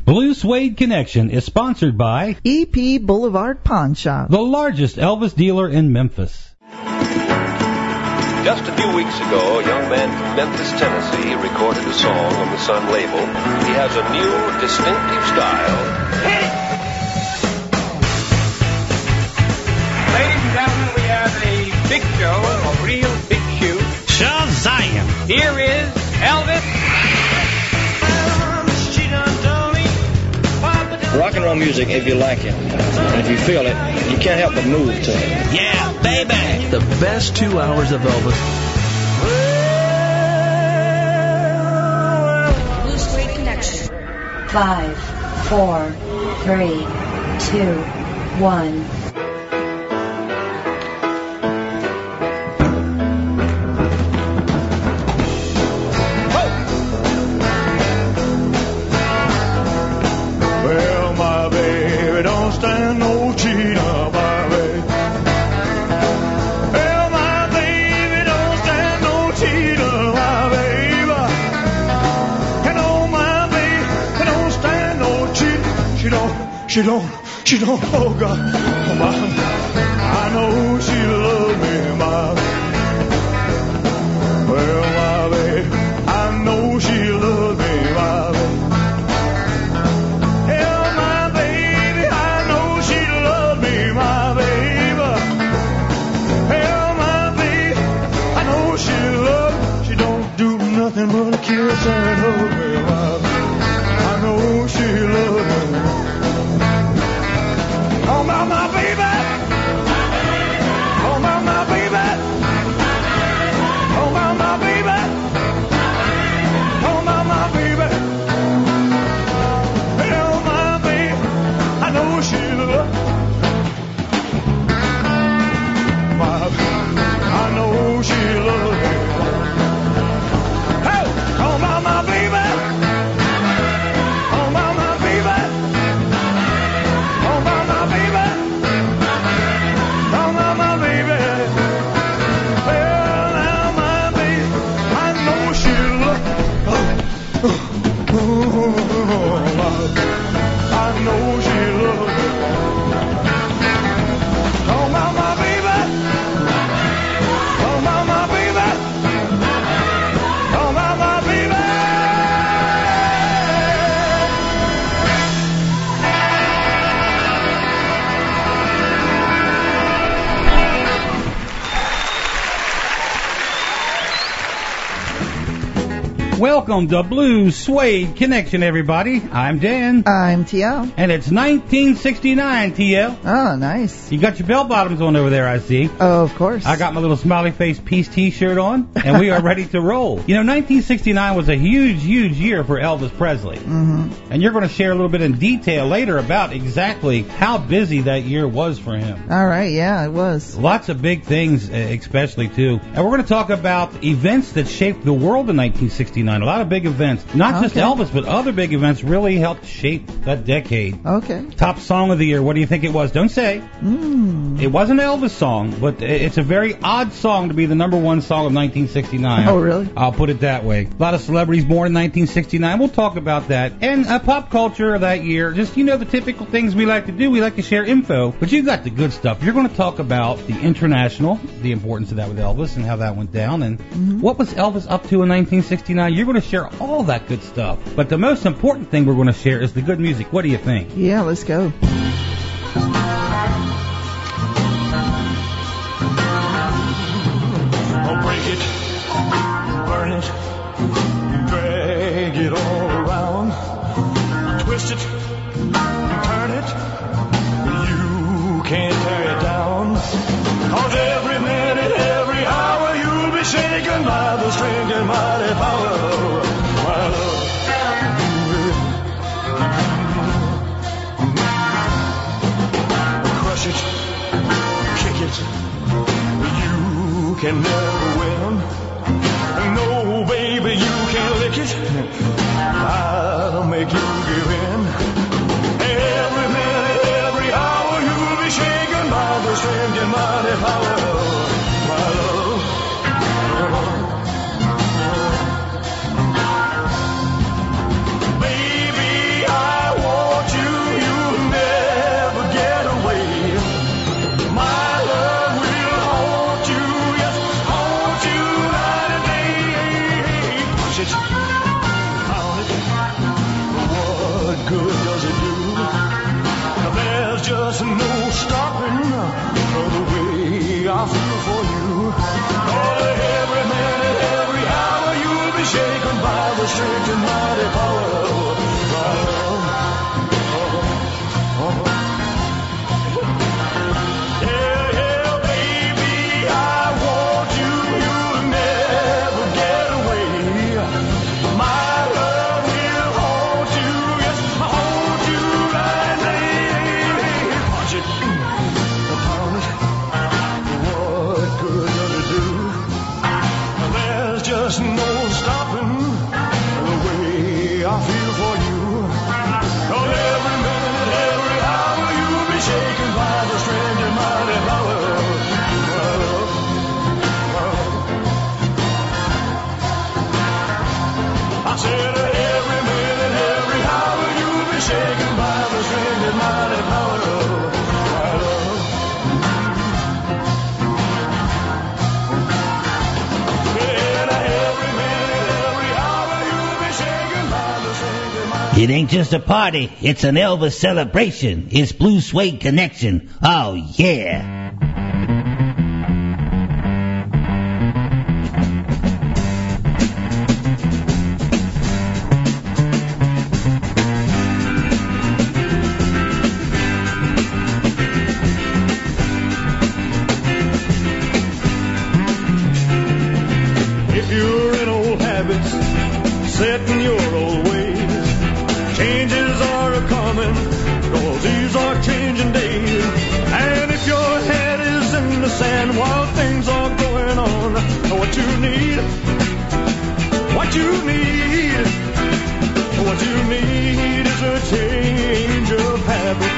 Blue Suede Connection is sponsored by EP Boulevard Pawn Shop, the largest Elvis dealer in Memphis. Just a few weeks ago, a young man from Memphis, Tennessee, recorded a song on the Sun label. He has a new, distinctive style. Hit it! Ladies and gentlemen, we have a big show, a real big shoot. Shazam! Here is Elvis. Rock and roll music, if you like it, and if you feel it, you can't help but move to it. Yeah, baby! The best 2 hours of Elvis. Blue Suede Connection. 5, 4, 3, 2, 1. She don't, oh God, oh my, I know she loves me, my, well, my baby, I know she loves me, my baby. Hell, my baby, I know she loves me, my baby. Hell, my baby, I know she loves, she don't do nothing but kiss and hug me, my baby. I know she loves me. Oh, my baby. Oh, my baby. Oh, my baby. Oh, my baby. Oh, my baby. I know she loves I know she loves me. Hey, oh, my baby. Oh, my baby. Oh, my baby. Oh, my baby. Well, now, my baby, I know she loves I know she loves me. Oh, my baby. Oh, my baby. Oh, my baby. Welcome to Blue Suede Connection, everybody. I'm Dan. I'm TL. And it's 1969, TL. Oh, nice. You got your bell bottoms on over there, I see. Oh, of course. I got my little smiley face peace t-shirt on, and we are ready to roll. You know, 1969 was a huge, huge year for Elvis Presley. Mm-hmm. And you're going to share a little bit in detail later about exactly how busy that year was for him. All right, yeah, it was. Lots of big things, especially, too. And we're going to talk about events that shaped the world in 1969. A lot of big events. Not just Elvis, but other big events really helped shape that decade. Okay. Top song of the year. What do you think it was? Don't say. It wasn't an Elvis song, but it's a very odd song to be the number one song of 1969. Oh, really? I'll put it that way. A lot of celebrities born in 1969. We'll talk about that. And pop culture of that year. Just, you know, the typical things we like to do. We like to share info. But you got the good stuff. You're going to talk about the international, the importance of that with Elvis and how that went down. And what was Elvis up to in 1969? You're going to share all that good stuff. But the most important thing we're going to share is the good music. What do you think? Yeah, let's go. I'll break it, burn it, drag it all around, twist it, turn it, you can't tear it down, 'cause every minute, every hour you'll be shaken by the strange and mighty power of my love. Crush it, kick it, you can never win. No, baby, you can't lick it. I'll make you give in. Every minute, every hour, you'll be shaken by the strange and mighty power of my love. Baby, I and mighty power. Just no stopping the way I feel for you. Oh, every minute, every hour, you'll be shaken by the strength and mighty power. I said every minute, every hour, you'll be shaken by the strength and mighty power. It ain't just a party, it's an Elvis celebration. It's Blue Suede Connection. Oh, yeah. If you're in old habits, set in your old ways, changes are a-coming, 'cause these are changing days. And if your head is in the sand while things are going on, what you need, what you need, what you need is a change of habit.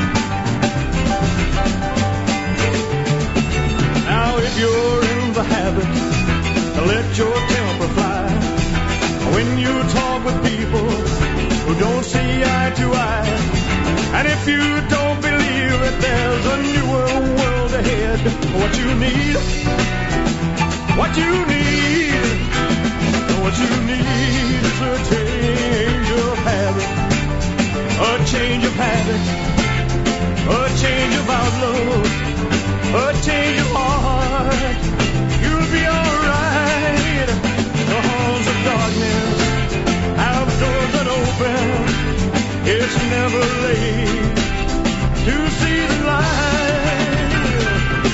Now if you're in the habit to let your temper fly, when you talk with people who don't see eye to eye, and if you don't believe that there's a newer world ahead, what you need, what you need, what you need is a change of habit, a change of habit, a change of outlook, a change of heart. You'll be alright. The halls of darkness have doors that open. It's never late to see the light.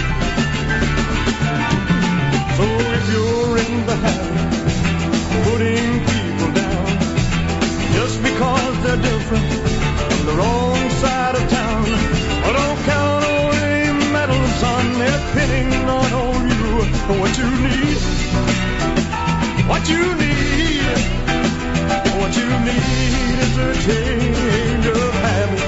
So if you're in the habit of putting people down just because they're different from the wrong side of town, don't count on any medal, son. They're pinning not on you. What you need, what you need, what you need is a change of habit.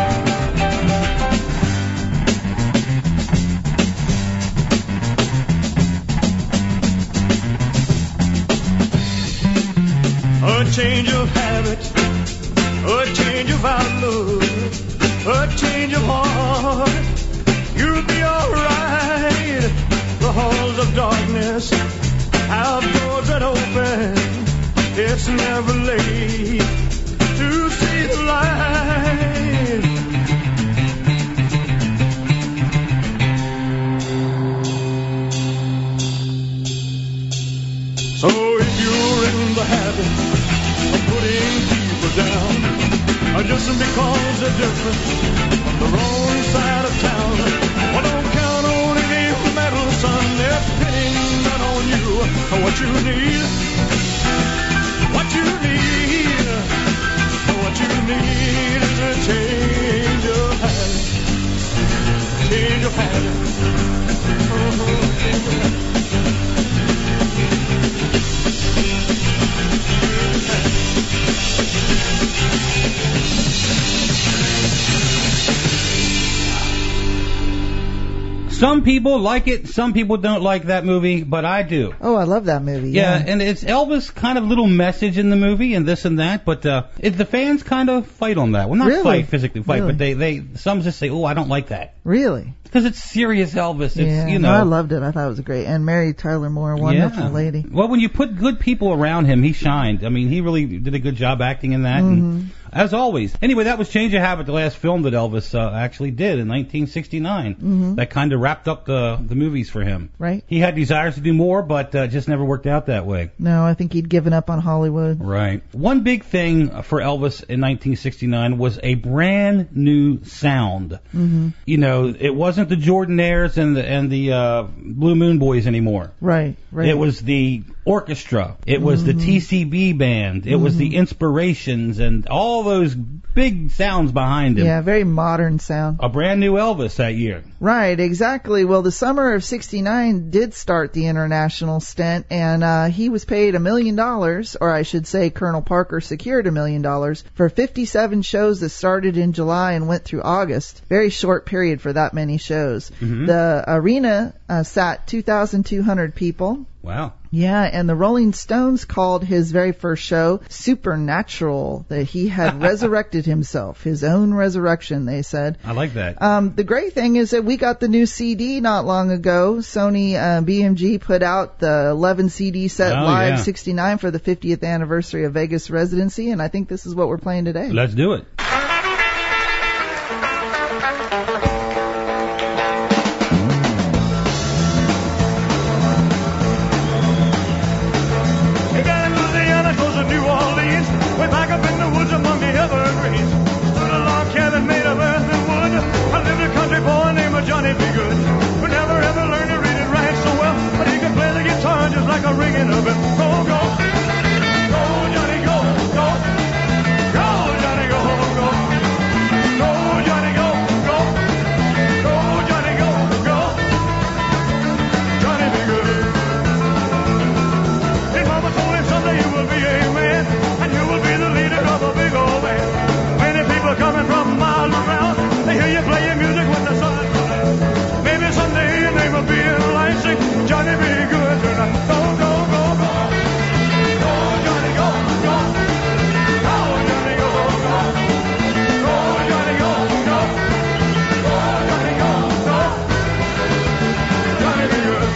A change of habit, a change of outlook, a change of heart. You'll be alright. The halls of darkness have doors that open. It's never late to see the light. So if you're in the habit of putting people down, just because they're different from the wrong side of town, well, don't count on any medal, son. They're pinning not on you. What you need, what you need, what you need is a change of habit, change of habit. Some people like it, some people don't like that movie, but I do. Oh, I love that movie. Yeah, and it's Elvis' kind of little message in the movie and this and that, but the fans kind of fight on that. Well, not Really? physically fight, Really? but they some just say, oh, I don't like that. Really? Because it's serious Elvis. It's, Yeah, you no, know. I loved it. I thought it was great. And Mary Tyler Moore, wonderful Yeah. lady. Well, when you put good people around him, he shined. I mean, he really did a good job acting in that. Mm-hmm. And as always. Anyway, that was Change of Habit, the last film that Elvis actually did in 1969. That kind of wrapped up the movies for him. Right. He had desires to do more, but just never worked out that way. No, I think he'd given up on Hollywood. Right. One big thing for Elvis in 1969 was a brand new sound. You know, it wasn't the Jordanaires and the Blue Moon Boys anymore. Right. It was the orchestra. It was the TCB band. It was the Inspirations and all those big sounds behind him. Yeah, very modern sound. A brand new Elvis that year. Right, exactly. Well, the summer of '69 did start the international stint, and he was paid $1 million, or I should say Colonel Parker secured $1 million for 57 shows that started in July and went through August. Very short period for that many shows. The arena sat 2,200 people. Wow. Yeah, and the Rolling Stones called his very first show supernatural, that he had resurrected himself, his own resurrection, they said. I like that. The great thing is that we got the new CD not long ago. Sony BMG put out the 11 CD set Live 69 for the 50th anniversary of Vegas residency, and I think this is what we're playing today. Let's do it. Johnny be good, but never ever learned to read and write so well. But he could play the guitar just like a ringing of it. Go, go, go, Johnny, go, go, go, Johnny, go, go, go, Johnny, go, go, go, Johnny, go, go. Johnny be good. His mama told him someday you will be a man, and you will be the leader of a big old band. Many people coming from miles around, they hear you play your music with the sun. Maybe someday your name will be in Leipzig. Johnny, be good tonight. Go, go, go, go. Go, Johnny, go, go. Go, Johnny, go, go. Go, Johnny, go, go. Go, Johnny, go, go. Johnny, be good.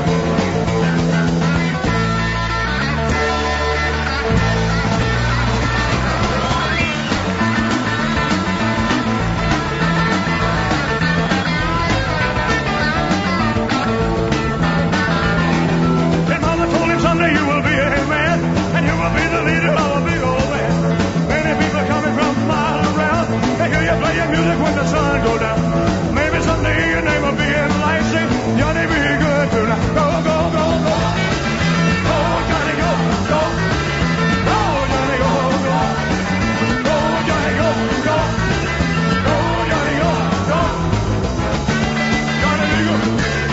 Someday you will be a man, and you will be the leader of a big old band. Many people coming from miles around, they hear you play your music when the sun goes down. Maybe someday your name will be in Leipzig. Johnny, be good tonight. Go, go, go, go. Go, Johnny, go, go. Go, Johnny, go, go. Go, Johnny, go, go. Go, Johnny, go, go. Johnny, be good.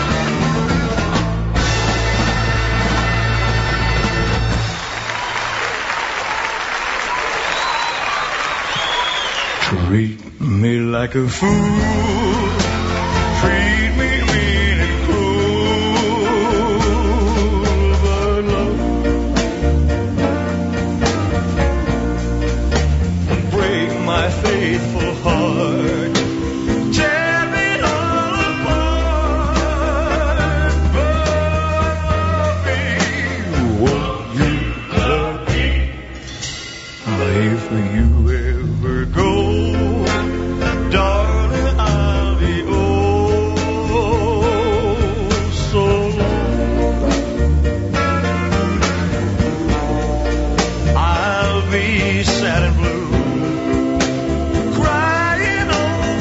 Treat me like a fool, treat me mean and cruel, but love break my faithful heart, tear me all apart, but won't you love me? But if you ever go, darling, I'll be so long. I'll be sad and blue, crying over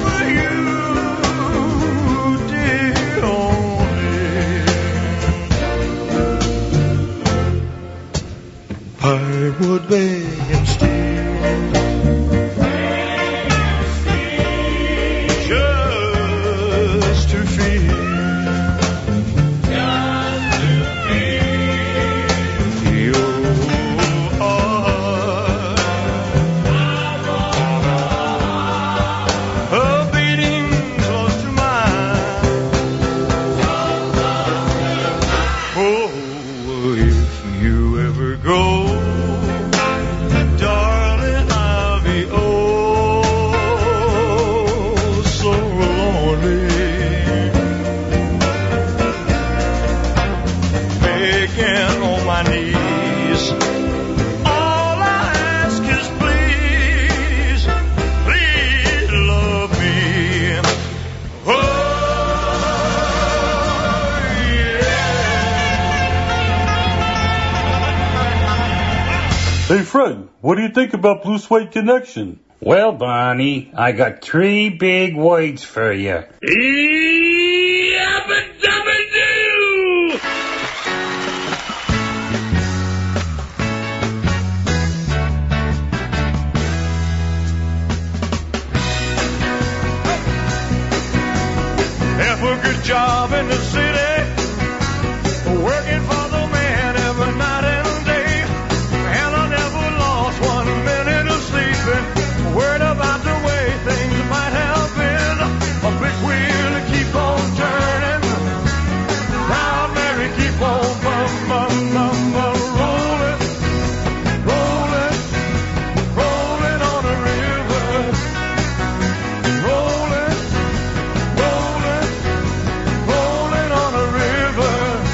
what do you think about Blue Suede Connection? Well, Barney, I got 3 big words for you. Have a good job in the city, working for the man every night and day, and I never lost 1 minute of sleeping, worried about the way things might have been. A big wheel to keep on turning, Proud Mary keep on rolling, rolling, rolling on the river, rolling, rolling, rolling on the river.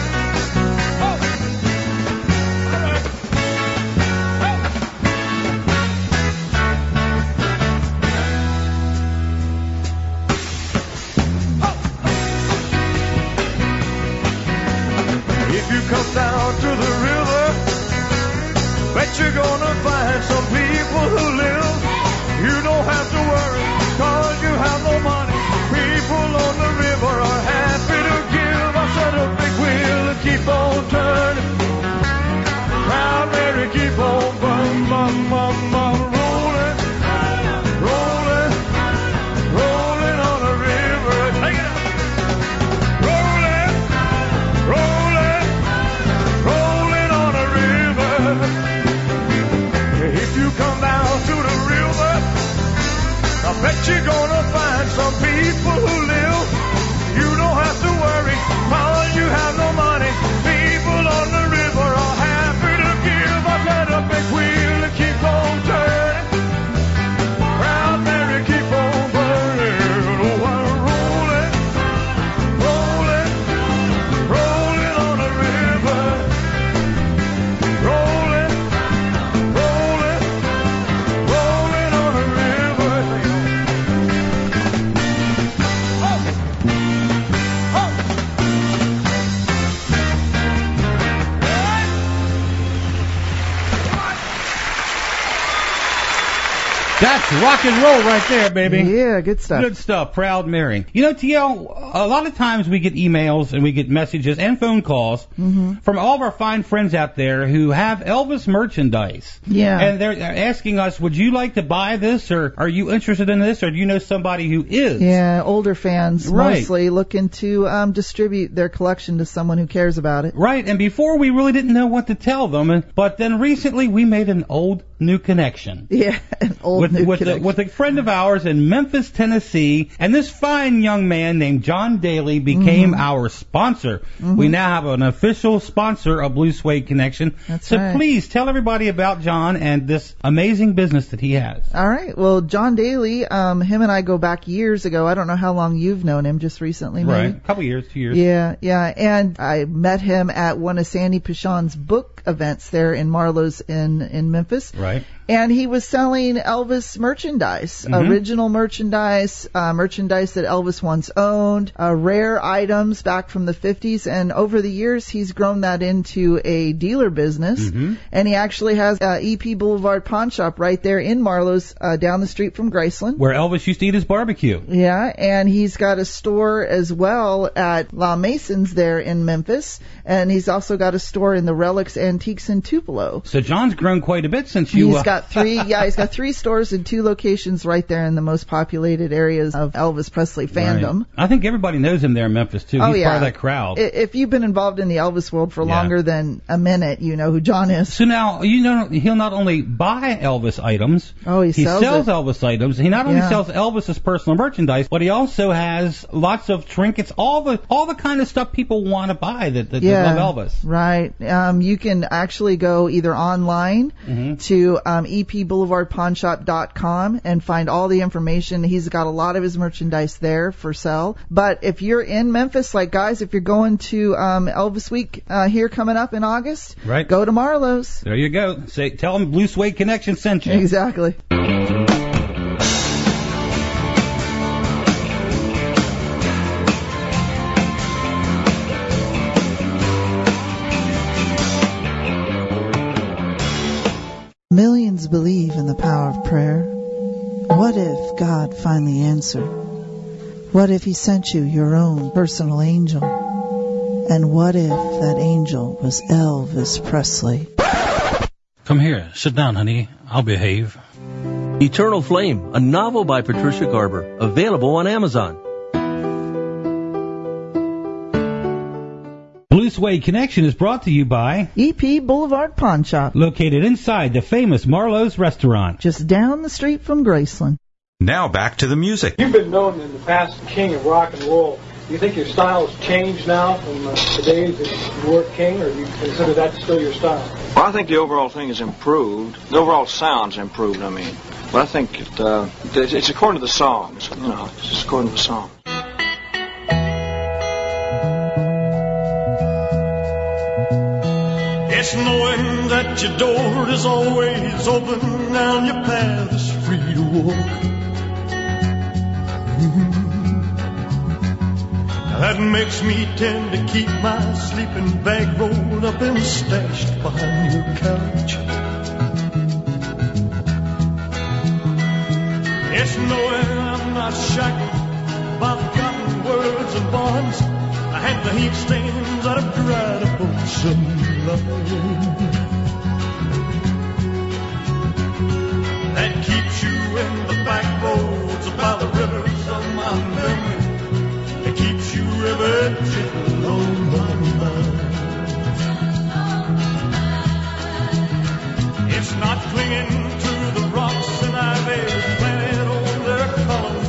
If you come down to the river, bet you're gonna find some people who live. You don't have to worry, cause you have no money. People on the river are happy to give. I said a big wheel to keep on turning, Proud Mary keep on rolling, rolling, rolling on the river. Take it up. Rolling, rolling, rolling on the river. If you come down to the river, I bet you're gonna find some people who live. You don't have to worry, cause you have no money. People on the river are happy to give. I've got a big wheel to keep on turning, Proud Mary keep on burning. Oh, I'm rolling, rolling, rolling on the river, rolling, rolling, rolling on the river. That's rock and roll right there, baby. Yeah, good stuff. Good stuff. Proud Mary. You know, TL, a lot of times we get emails and we get messages and phone calls from all of our fine friends out there who have Elvis merchandise. Yeah. And they're asking us, would you like to buy this, or are you interested in this, or do you know somebody who is? Yeah, older fans Right. mostly looking to distribute their collection to someone who cares about it. Right, and before we really didn't know what to tell them, but then recently we made an old new connection. Yeah, an old new connection. With a friend of ours in Memphis, Tennessee, and this fine young man named John Daly became our sponsor. We now have an official sponsor of Blue Suede Connection. That's so right. please tell everybody about John and this amazing business that he has. All right. Well, John Daly, him and I go back years ago. I don't know how long you've known him, just recently, maybe. Right, a couple years, 2 years. Yeah. And I met him at one of Sandy Pichon's book events there in Marlowe's in Memphis. Right. And he was selling Elvis merchandise, original merchandise, merchandise that Elvis once owned, rare items back from the 50s. And over the years, he's grown that into a dealer business. And he actually has EP Boulevard Pawn Shop right there in Marlowe's, down the street from Graceland. Where Elvis used to eat his barbecue. Yeah, and he's got a store as well at La Mason's there in Memphis. And he's also got a store in the Relics Antiques in Tupelo. So John's grown quite a bit since you... He's got he's got 3 stores and 2 locations right there in the most populated areas of Elvis Presley fandom. Right. I think everybody knows him there in Memphis, too. Oh, He's yeah. part of that crowd. If you've been involved in the Elvis world for longer than a minute, you know who John is. So now, you know, he'll not only buy Elvis items, he sells Elvis items. He not only sells Elvis's personal merchandise, but he also has lots of trinkets, all the kind of stuff people want to buy that love Elvis. Right. You can actually go either online to epboulevardpawnshop.com and find all the information. He's got a lot of his merchandise there for sale. But if you're in Memphis, like guys, if you're going to Elvis Week here coming up in August, right, go to Marlowe's. There you go. Tell them Blue Suede Connection sent you. Exactly. Millions believe in the power of prayer? What if God finally answered? What if he sent you your own personal angel? And what if that angel was Elvis Presley? Come here. Sit down, honey. I'll behave. Eternal Flame, a novel by Patricia Garber, available on Amazon. Blue Suede Connection is brought to you by EP Boulevard Pawn Shop, located inside the famous Marlowe's restaurant, just down the street from Graceland. Now back to the music. You've been known in the past king of rock and roll. Do you think your style has changed now from the days that you were king, or do you consider that still your style? Well, I think the overall thing has improved. The overall sound's improved, I mean. But I think it's according to the songs, you know, it's just according to the song. It's knowing that your door is always open and your path is free to walk. That makes me tend to keep my sleeping bag rolled up and stashed behind your couch. It's knowing I'm not shackled by forgotten words and bonds, and the heat stains that have dried up on some love. That keeps you in the back roads by the rivers of my memory. It keeps you ever gentle on my mind. It's not clinging to the rocks and ivy planted on their colors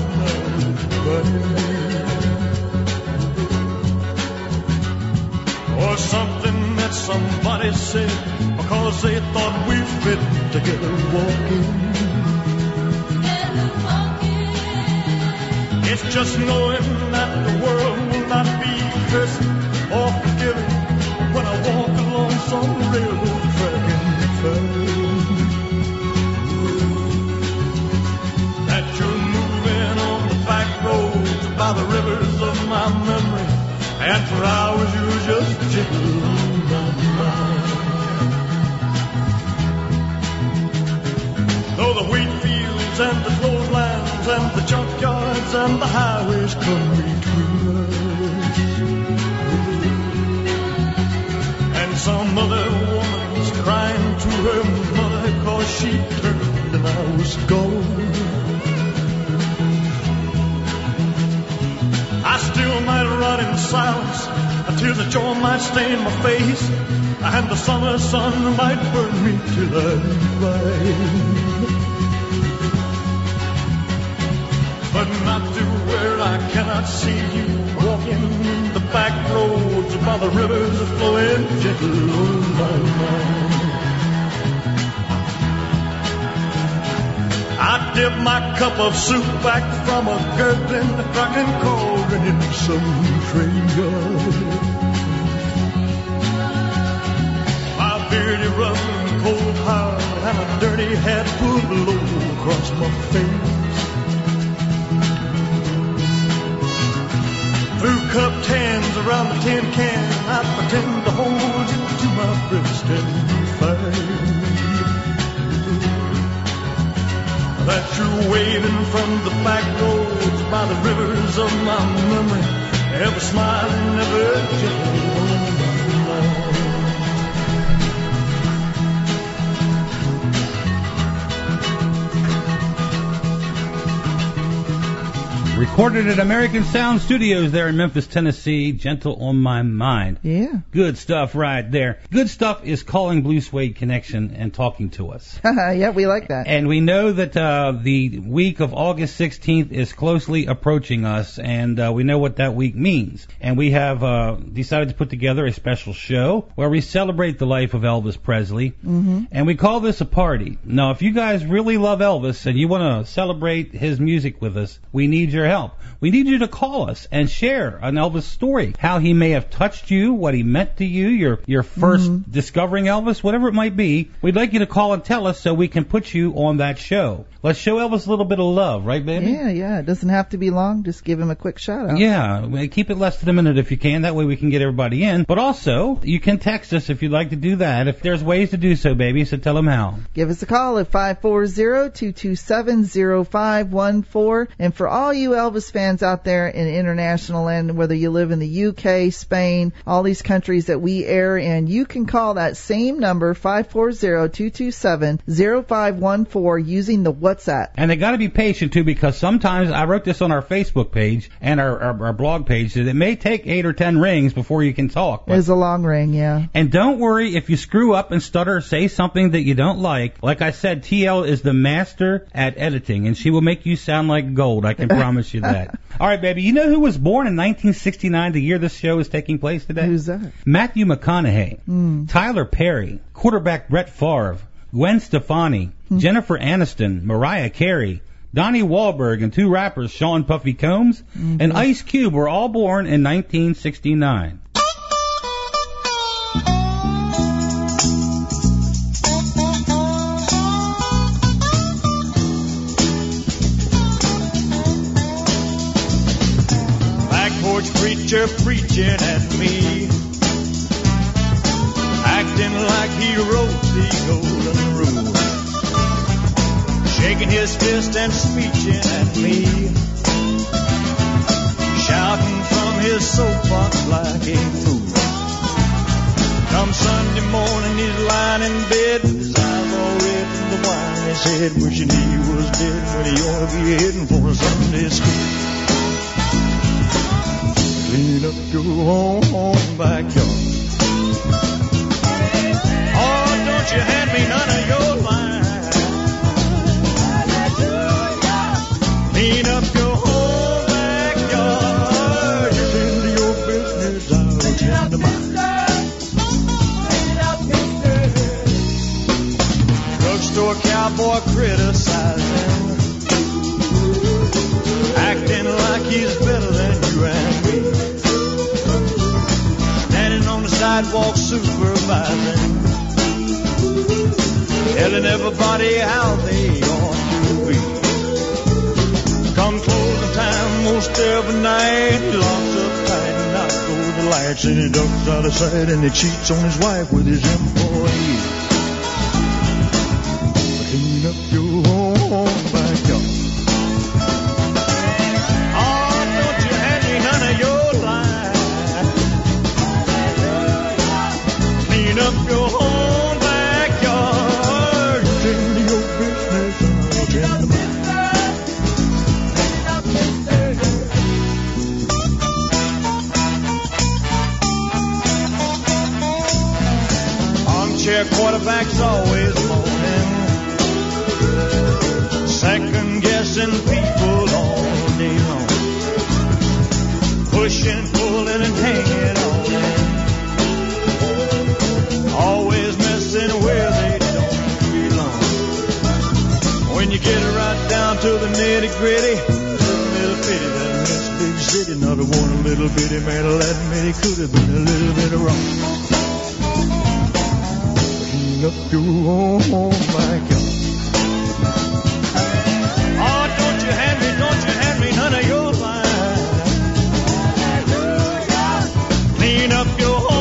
now. Or something that somebody said because they thought we fit together walking. It's just knowing that the world will not be cursing or forgiving when I walk along some railroad track and find that you're moving on the back roads by the rivers of my memory, and for hours you're just gentle on my mind. Though the wheat fields and the clotheslines and the junkyards and the highways come between us, and some other woman's crying to her mother 'cause she turned and I was gone, I still might run in silence, tears of joy might stain my face, and the summer sun might burn me till I cry. But not to where I cannot see you walking the back roads by the rivers flowing gentle on my mind. I dip my cup of soup back from a gurgling, cracking cauldron in some train yard. My beardy run cold hard and a dirty hat pulled low across my face. Through cupped hands around the tin can, I pretend to hold you to my breast and find that you're waving from the back roads by the rivers of my memory, ever smiling, ever gentle on my mind. Recorded at American Sound Studios there in Memphis, Tennessee. Gentle on My Mind. Yeah. Good stuff right there. Good stuff is calling Blue Suede Connection and talking to us. Yeah, we like that. And we know that the week of August 16th is closely approaching us, and we know what that week means. And we have decided to put together a special show where we celebrate the life of Elvis Presley. Mm-hmm. And we call this a party. Now, if you guys really love Elvis and you want to celebrate his music with us, we need your help. We need you to call us and share an Elvis story, how he may have touched you, what he meant to you, your first discovering Elvis, whatever it might be. We'd like you to call and tell us so we can put you on that show. Let's show Elvis a little bit of love, right, baby? Yeah. It doesn't have to be long. Just give him a quick shout out. Yeah, keep it less than a minute if you can. That way we can get everybody in. But also, you can text us if you'd like to do that. If there's ways to do so, baby, so tell them how. Give us a call at 540-227-0514. And for all you Elvis fans out there in international land, whether you live in the UK, Spain, all these countries that we air in, you can call that same number, 540-227-0514, using the WhatsApp. And they got to be patient, too, because sometimes, I wrote this on our Facebook page and our blog page, that it may take 8 or 10 rings before you can talk. It's a long ring, yeah. And don't worry if you screw up and stutter or say something that you don't like. Like I said, TL is the master at editing, and she will make you sound like gold. I can promise you that. All right, baby, you know who was born in 1969, the year this show is taking place today? Who's that? Matthew McConaughey, Tyler Perry, quarterback Brett Favre, Gwen Stefani, Jennifer Aniston, Mariah Carey, Donnie Wahlberg, and 2 rappers, Sean Puffy Combs and Ice Cube, were all born in 1969. Preacher preaching at me, acting like he wrote the golden rule, shaking his fist and screeching at me, shouting from his soapbox like a fool. Come Sunday morning he's lying in bed with his eyes all red from the wine in his head, wishing he was dead when he ought to be heading for a Sunday school. Clean up your home backyard. Oh, don't you hand me none of your line. Clean up your home backyard. You tend to your business, I'll tend to mine. Drugstore cowboy criticizing, acting like he's better than you and me. Sidewalk supervising, telling everybody how they ought to be. Come closing time most every night, he locks up tight and out go the lights, and he ducks out of sight and he cheats on his wife with his employees. Clean up your home backyard. Oh, don't you hand me none of your up your own backyard. You tend to your business, I'll tend to mine. Armchair quarterback's always moaning, second guessing people all day long, pushing, pulling, and hanging on. Always messing where they don't belong. When you get right down to the nitty gritty, little bitty, that this big city, not a one little bitty man, that many could have been a little bit wrong. Clean up your home backyard. Oh, don't you hand me none of your line. Clean up your home.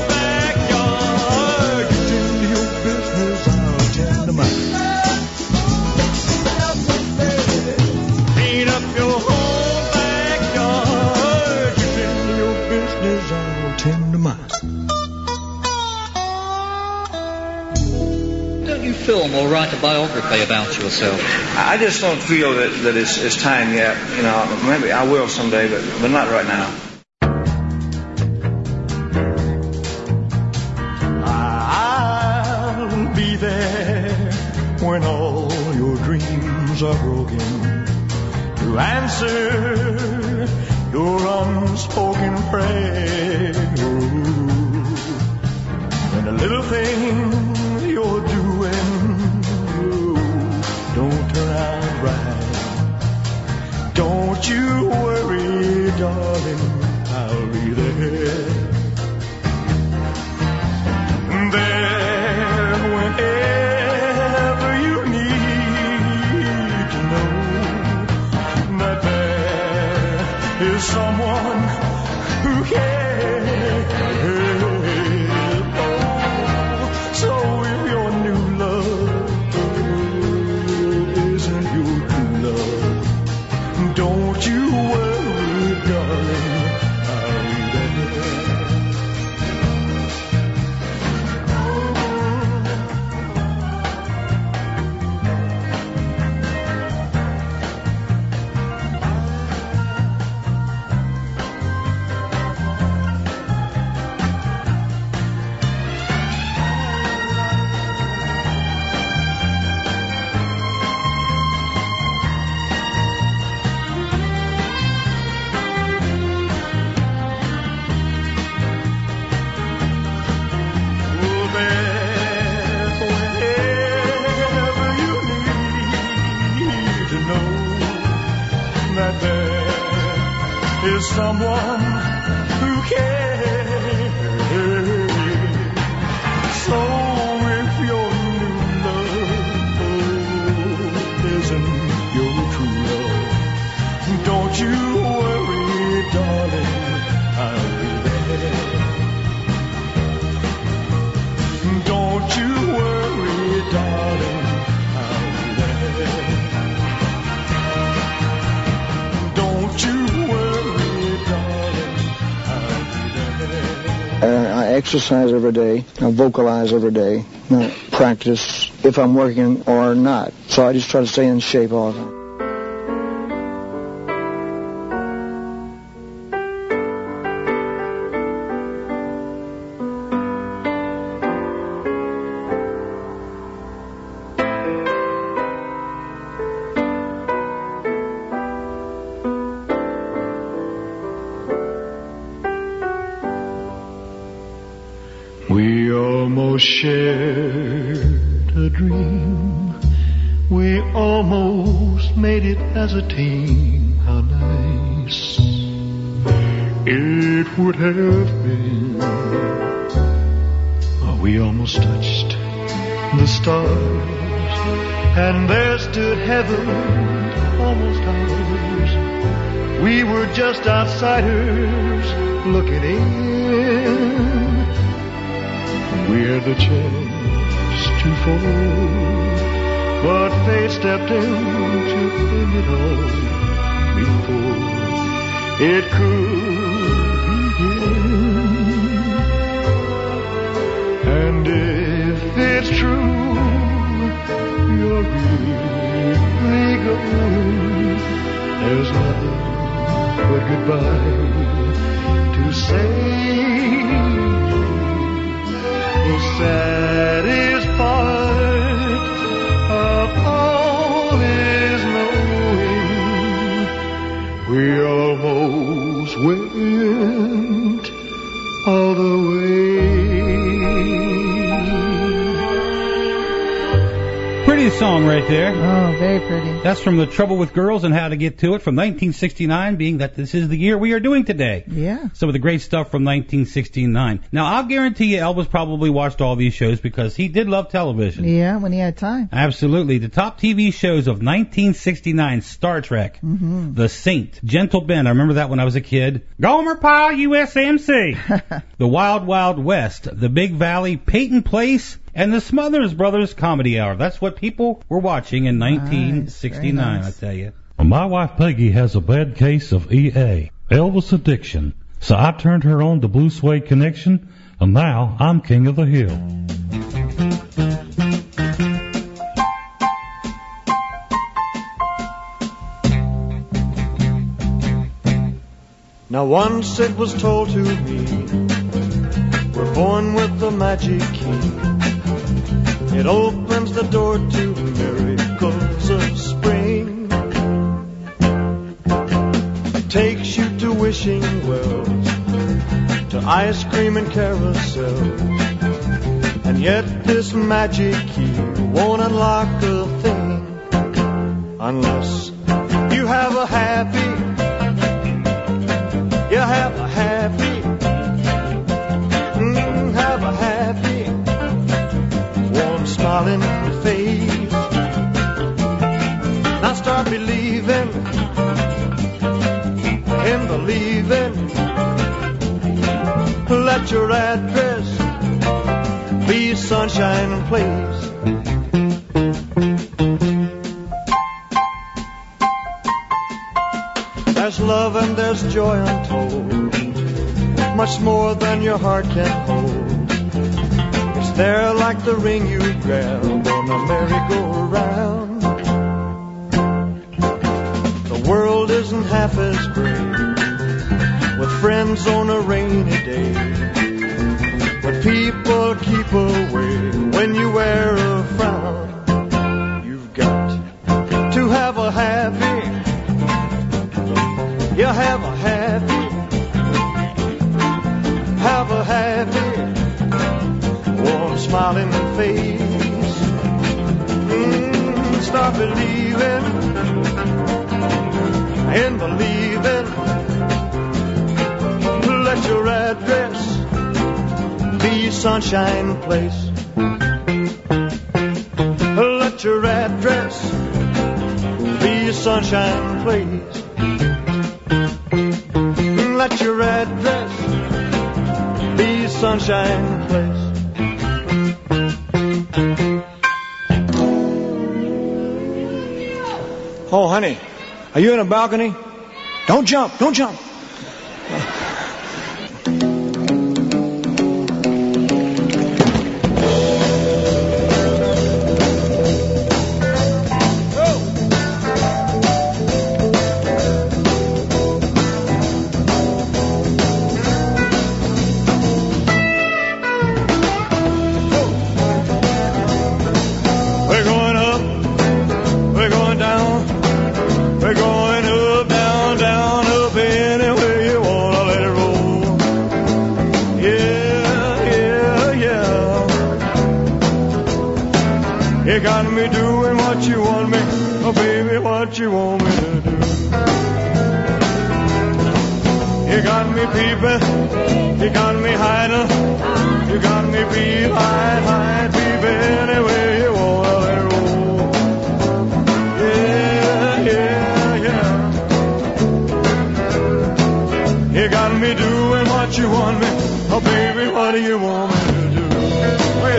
Film or write a biography about yourself? I just don't feel that it's time yet. You know, maybe I will someday, but not right now. I'll be there when all your dreams are broken to answer your unspoken prayer. And the little things you're doing don't turn out right. Don't you darling, I'll be there. There whenever you need to know that there is someone who cares. Oh, so if your new love isn't your true love, don't you worry, darling, I'll be there. Someone who cares. So if your new love isn't your true love, don't you worry, darling, I'll be there. Don't you worry, darling, I'll be there. Don't you worry. I exercise every day. I vocalize every day. I practice if I'm working or not. So I just try to stay in shape all the time. We almost shared a dream. We almost made it as a team. How nice it would have been. Oh, we almost touched the stars, and there stood heaven almost ours. We were just outsiders looking in. We had the chance to fall, but fate stepped in to end it all before it could begin. And if it's true, you're really going, there's nothing but goodbye to say. The saddest part of all is knowing we almost went all the way. Pretty song right there. Oh, very pretty. That's from The Trouble with Girls and How to Get to It from 1969, being that this is the year we are doing today. Yeah. Some of the great stuff from 1969. Now, I'll guarantee you Elvis probably watched all these shows because he did love television. Yeah, when he had time. Absolutely. The top TV shows of 1969, Star Trek, The Saint, Gentle Ben, I remember that when I was a kid, Gomer Pyle, USMC, The Wild Wild West, The Big Valley, Peyton Place, and the Smothers Brothers Comedy Hour. That's what people were watching in 1969, nice. I tell you. Well, my wife Peggy has a bad case of EA, Elvis addiction. So I turned her on to Blue Suede Connection, and now I'm king of the hill. Now once it was told to me, we're born with the magic key. It opens the door to miracles of spring. It takes you to wishing wells, to ice cream and carousels. And yet this magic key won't unlock a thing unless you have a happy believing in believing. Let your address be Sunshine Place. There's love and there's joy untold, much more than your heart can hold. It's there like the ring you grab on a merry-go-round. The world isn't half as great with friends on a rainy day, but people keep away when you wear a frown. You've got to have a happy, you have a happy, warm smiling face. Start believing and believing. Let your address be Sunshine Place. Let your address be Sunshine Place. Let your address be Sunshine Place. Oh, honey, are you in a balcony? Don't jump, don't jump. You got me doing what you want me, oh baby, what you want me to do. You got me peeping, you got me hiding, you got me hide, peeping anywhere you want to let it roll. Yeah. You got me doing what you want me, oh baby, what do you want me to do? Wait,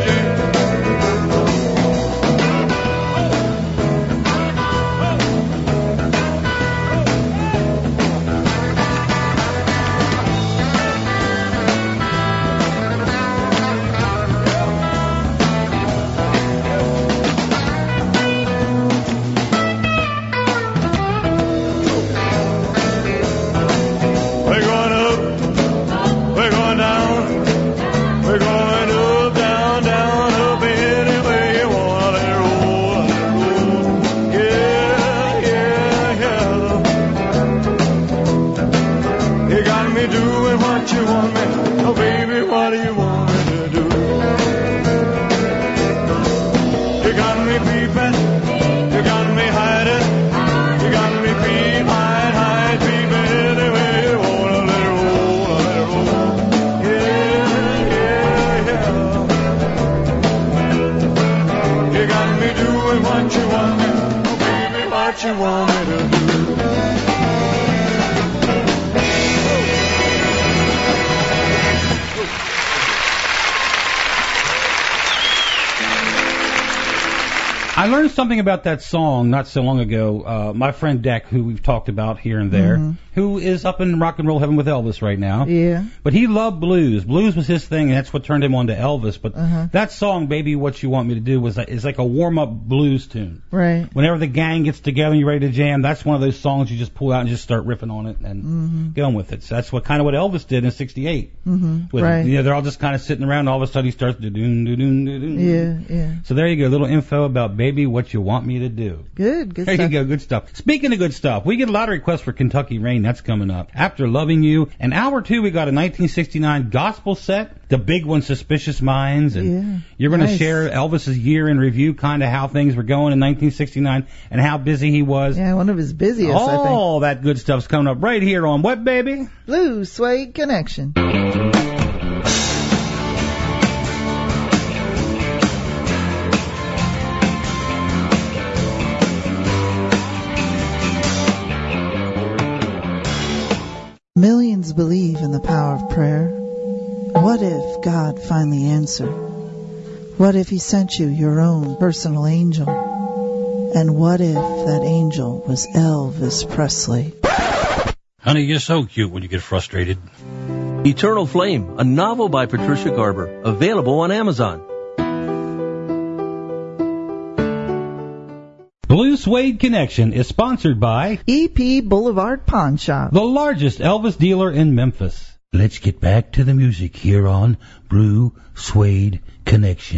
I learned something about that song not so long ago. My friend Deck, who we've talked about here and there, who is up in rock and roll heaven with Elvis right now. Yeah. But he loved blues. Blues was his thing, and that's what turned him on to Elvis. But that song, Baby What You Want Me to Do, is like a warm-up blues tune. Right. Whenever the gang gets together and you're ready to jam, that's one of those songs you just pull out and just start riffing on it and going with it. So that's what Elvis did in '68. Right. You know, they're all just kind of sitting around, and all of a sudden he starts do-doon. Yeah. So there you go, a little info about Baby What You Want Me to Do. Good There stuff. you go, good stuff. Speaking of good stuff, we get a lot of requests for Kentucky Rain. That's coming up. After Loving You, in hour 2, we got a 1969 gospel set, the big one, Suspicious Minds, and you're going to share Elvis's year in review, kind of how things were going in 1969 and how busy he was. Yeah, one of his busiest, I think. All that good stuff's coming up right here on what, baby? Blue Suede Connection. Millions believe in the power of prayer. What if God finally answered? What if he sent you your own personal angel? And what if that angel was Elvis Presley? Honey, you're so cute when you get frustrated. Eternal Flame, a novel by Patricia Garber, available on Amazon. Blue Suede Connection is sponsored by EP Boulevard Pawn Shop, the largest Elvis dealer in Memphis. Let's get back to the music here on Blue Suede Connection.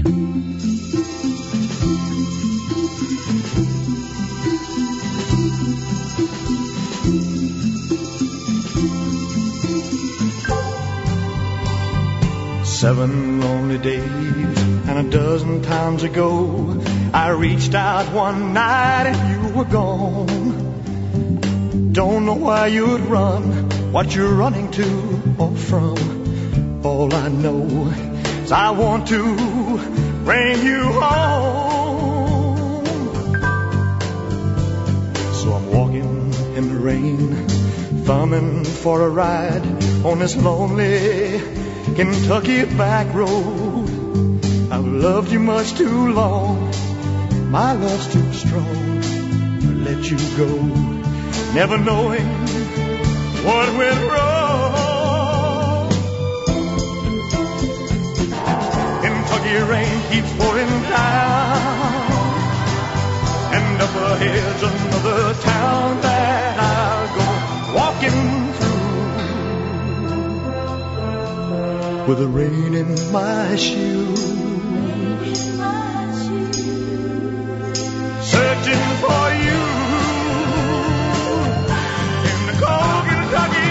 Seven lonely days and a dozen times ago, I reached out one night and you were gone. Don't know why you'd run, what you're running to or from. All I know is I want to bring you home. So I'm walking in the rain, thumbing for a ride on this lonely Kentucky back road. I've loved you much too long, my love's too strong to let you go, never knowing what went wrong. Kentucky rain keeps pouring down, and up ahead's another town that I'll go walking through, with the rain in my shoes, searching for you in the cold Kentucky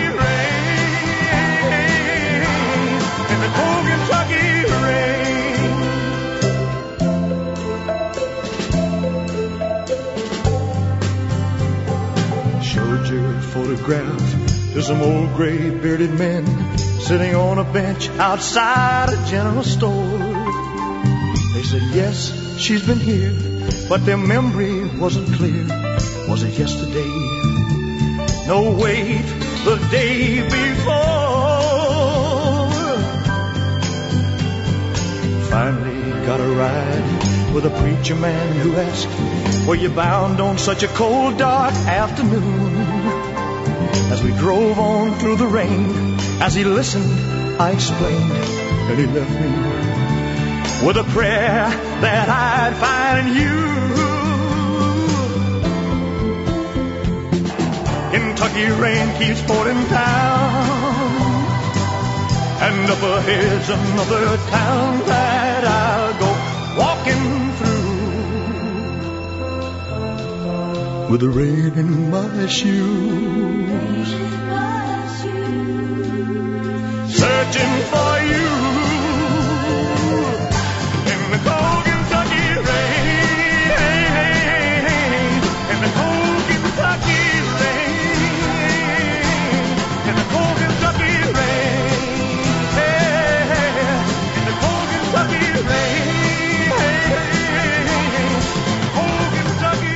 rain, in the cold Kentucky rain. Showed your photograph to some old gray bearded men sitting on a bench outside a general store. They said, yes, she's been here, but their memory wasn't clear. Was it yesterday? No, wait, the day before. Finally got a ride with a preacher man who asked, were you bound on such a cold, dark afternoon? As we drove on through the rain, as he listened, I explained, and he left me with a prayer that I'd find you. Kentucky rain keeps pouring down, and up ahead's another town that I'll go walking through, with the rain in my shoes, searching for you in the cold Kentucky rain, in the cold Kentucky rain, in the cold Kentucky rain, in the cold Kentucky rain, cold Kentucky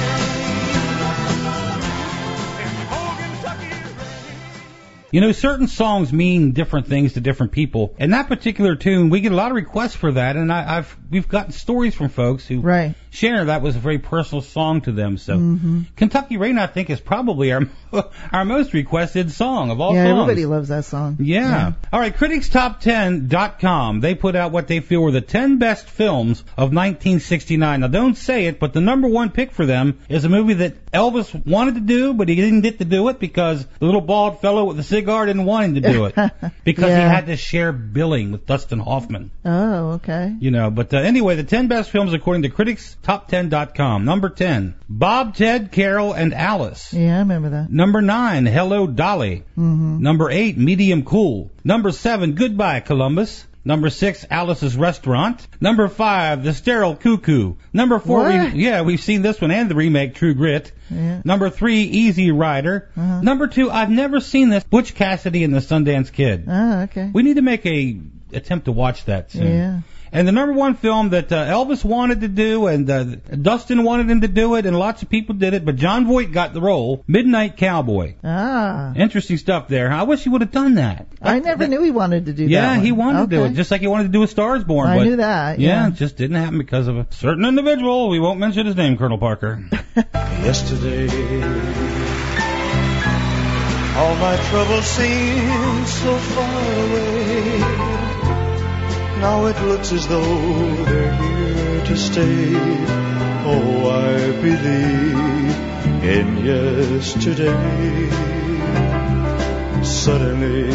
You know, certain songs mean different things to different people. And that particular tune, we get a lot of requests for that, and we've gotten stories from folks who share that was a very personal song to them. So Kentucky Rain, I think, is probably our most requested song of all songs. Yeah, everybody loves that song. Yeah. All right, CriticsTop10.com, they put out what they feel were the 10 best films of 1969. Now, don't say it, but the number one pick for them is a movie that Elvis wanted to do, but he didn't get to do it because the little bald fellow with the cigar didn't want him to do it because he had to share billing with Dustin Hoffman. Oh, okay. You know, but anyway, the 10 best films according to CriticsTop10.com. Number 10, Bob, Ted, Carol, and Alice. Yeah, I remember that. Number 9, Hello, Dolly. Number 8, Medium Cool. Number 7, Goodbye, Columbus. Number 6, Alice's Restaurant. Number 5, The Sterile Cuckoo. Number 4, we've seen this one and the remake, True Grit. Yeah. Number 3, Easy Rider. Number 2, I've never seen this, Butch Cassidy and the Sundance Kid. Oh, okay. We need to make a attempt to watch that soon. Yeah. And the number one film that Elvis wanted to do, and Dustin wanted him to do it, and lots of people did it, but Jon Voight got the role, Midnight Cowboy. Ah. Interesting stuff there. I wish he would have done that. I never knew he wanted to do that. Yeah, he wanted to do it, just like he wanted to do A Star Is Born. I knew that. Yeah, it just didn't happen because of a certain individual. We won't mention his name, Colonel Parker. Yesterday, all my troubles seem so far away. Now it looks as though they're here to stay. Oh, I believe in yesterday. Suddenly,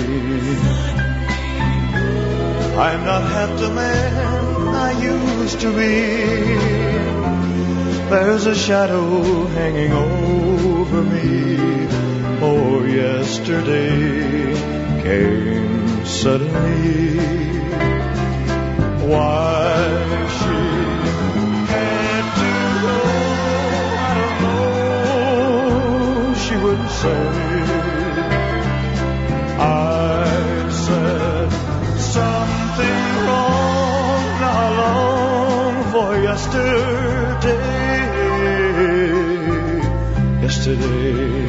I'm not half the man I used to be. There's a shadow hanging over me. Oh, yesterday came suddenly. Why she had to go, I don't know. She wouldn't say. I said something wrong. Now I long for yesterday. Yesterday,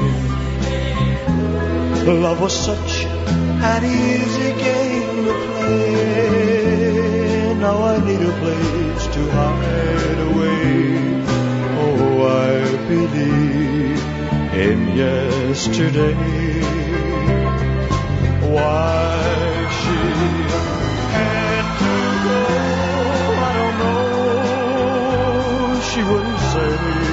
love was such an easy game to play. Now I need a place to hide away. Oh, I believe in yesterday. Why she had to go, I don't know. She wouldn't say.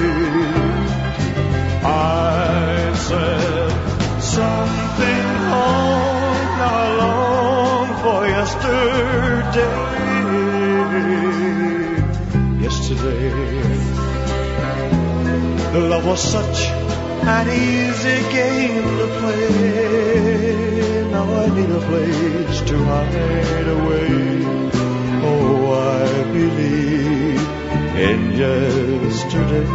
I said something wrong. Now I long for yesterday. Yesterday, the love was such an easy game to play. Now I need a place to hide away. Oh, I believe in yesterday.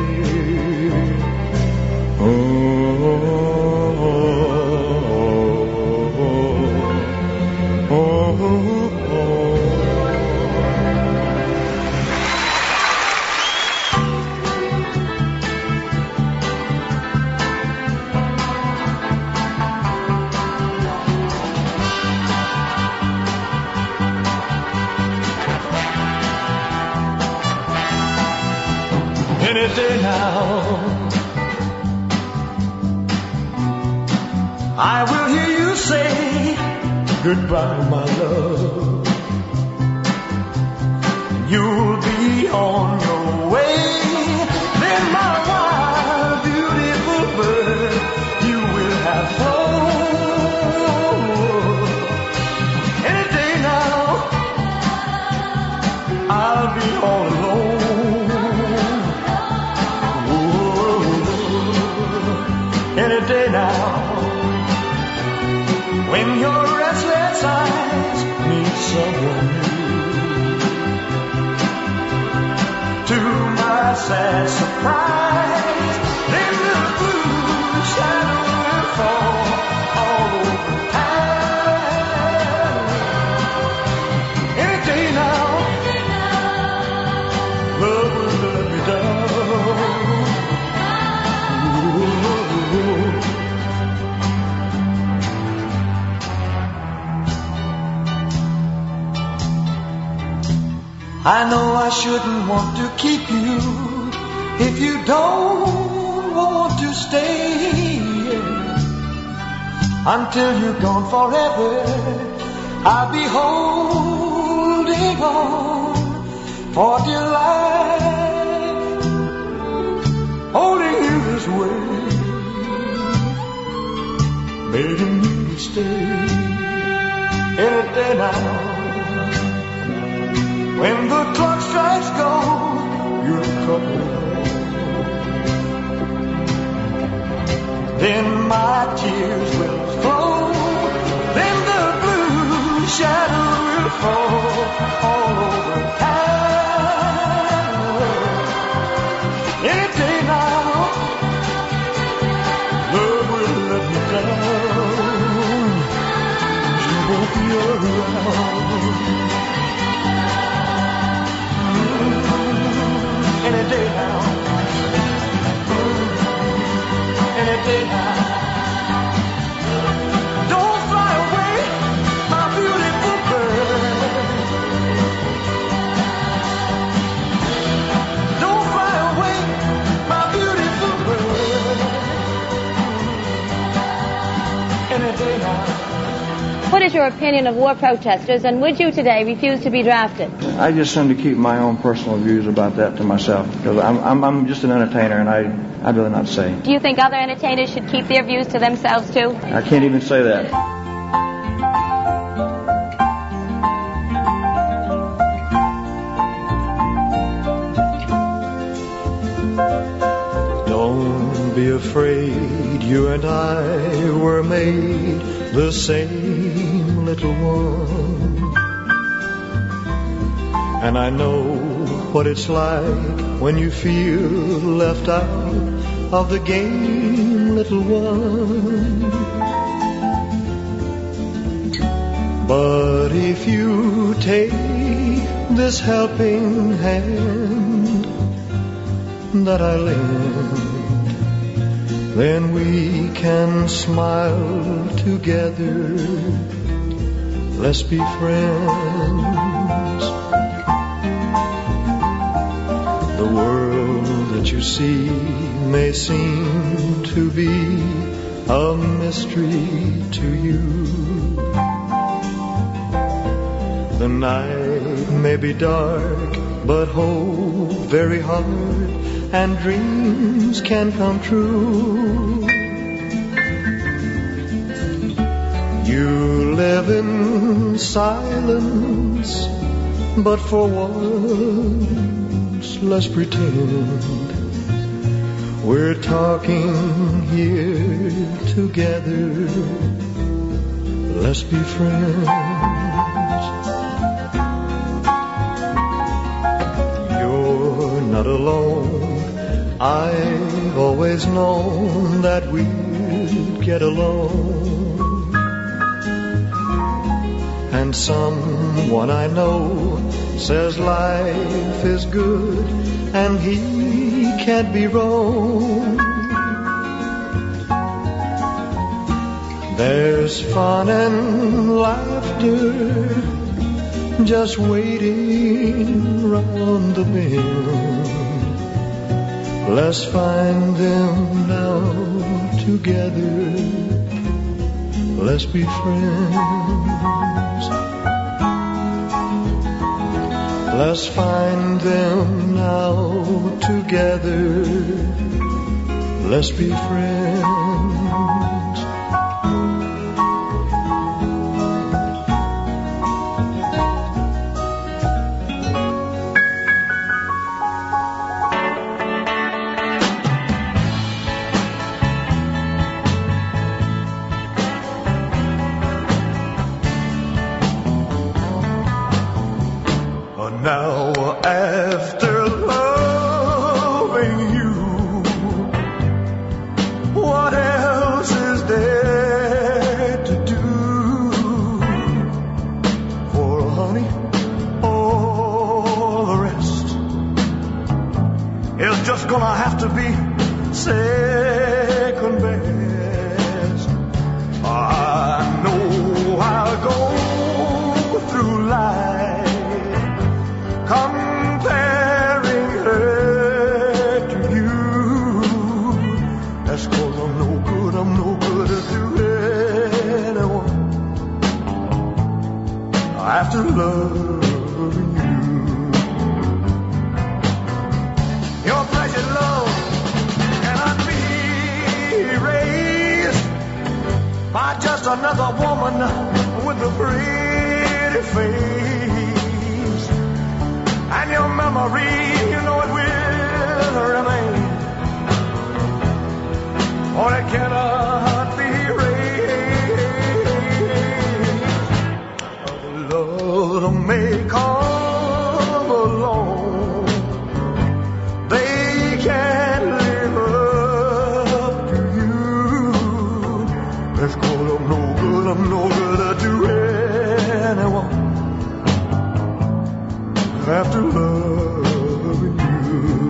Any day now, I will hear you say goodbye, my love. You'll be on your way. Then my wild, beautiful bird, you will have flown. Any day now, I'll be all alone. Any day now, when your restless eyes meet someone new, to my sad surprise, then the blue shadow will fall all over town. Any day now, love will let me down. I know I shouldn't want to keep you if you don't want to stay. Until you're gone forever, I'll be holding on for dear life, holding you this way, begging you to stay. Any day now, when the clock strikes gold, you'll come. Then my tears will flow. Then the blue shadow will fall all over town. Any day now, love will let me down. She won't be around. day now. What is your opinion of war protesters, and would you today refuse to be drafted? I just tend to keep my own personal views about that to myself because I'm just an entertainer and I'd rather not say. Do you think other entertainers should keep their views to themselves too? I can't even say that. Don't be afraid, you and I were made the same little one. And I know what it's like when you feel left out of the game, little one. But if you take this helping hand that I lend, then we can smile together. Let's be friends. The world that you see may seem to be a mystery to you. The night may be dark, but hope very hard, and dreams can come true. You live in silence, but for once, let's pretend we're talking here together. Let's be friends. You're not alone. I've always known that we'd get along. And someone I know says life is good and he can't be wrong. There's fun and laughter just waiting round the bend. Let's find them now together. Let's be friends. Let's find them now together. Let's be friends. Now after loving you, what else is there to do? For honey, all the rest is just gonna have to be second best. I know I'll go through life comparing her to you. That's 'cause I'm no good to anyone after loving you. Your precious love cannot be erased by just another woman with a pretty face. And your memory, you know it will remain. Or it cannot be erased. Love may come along, they can't live up to you. That's 'cause I'm no good to anyone after loving you.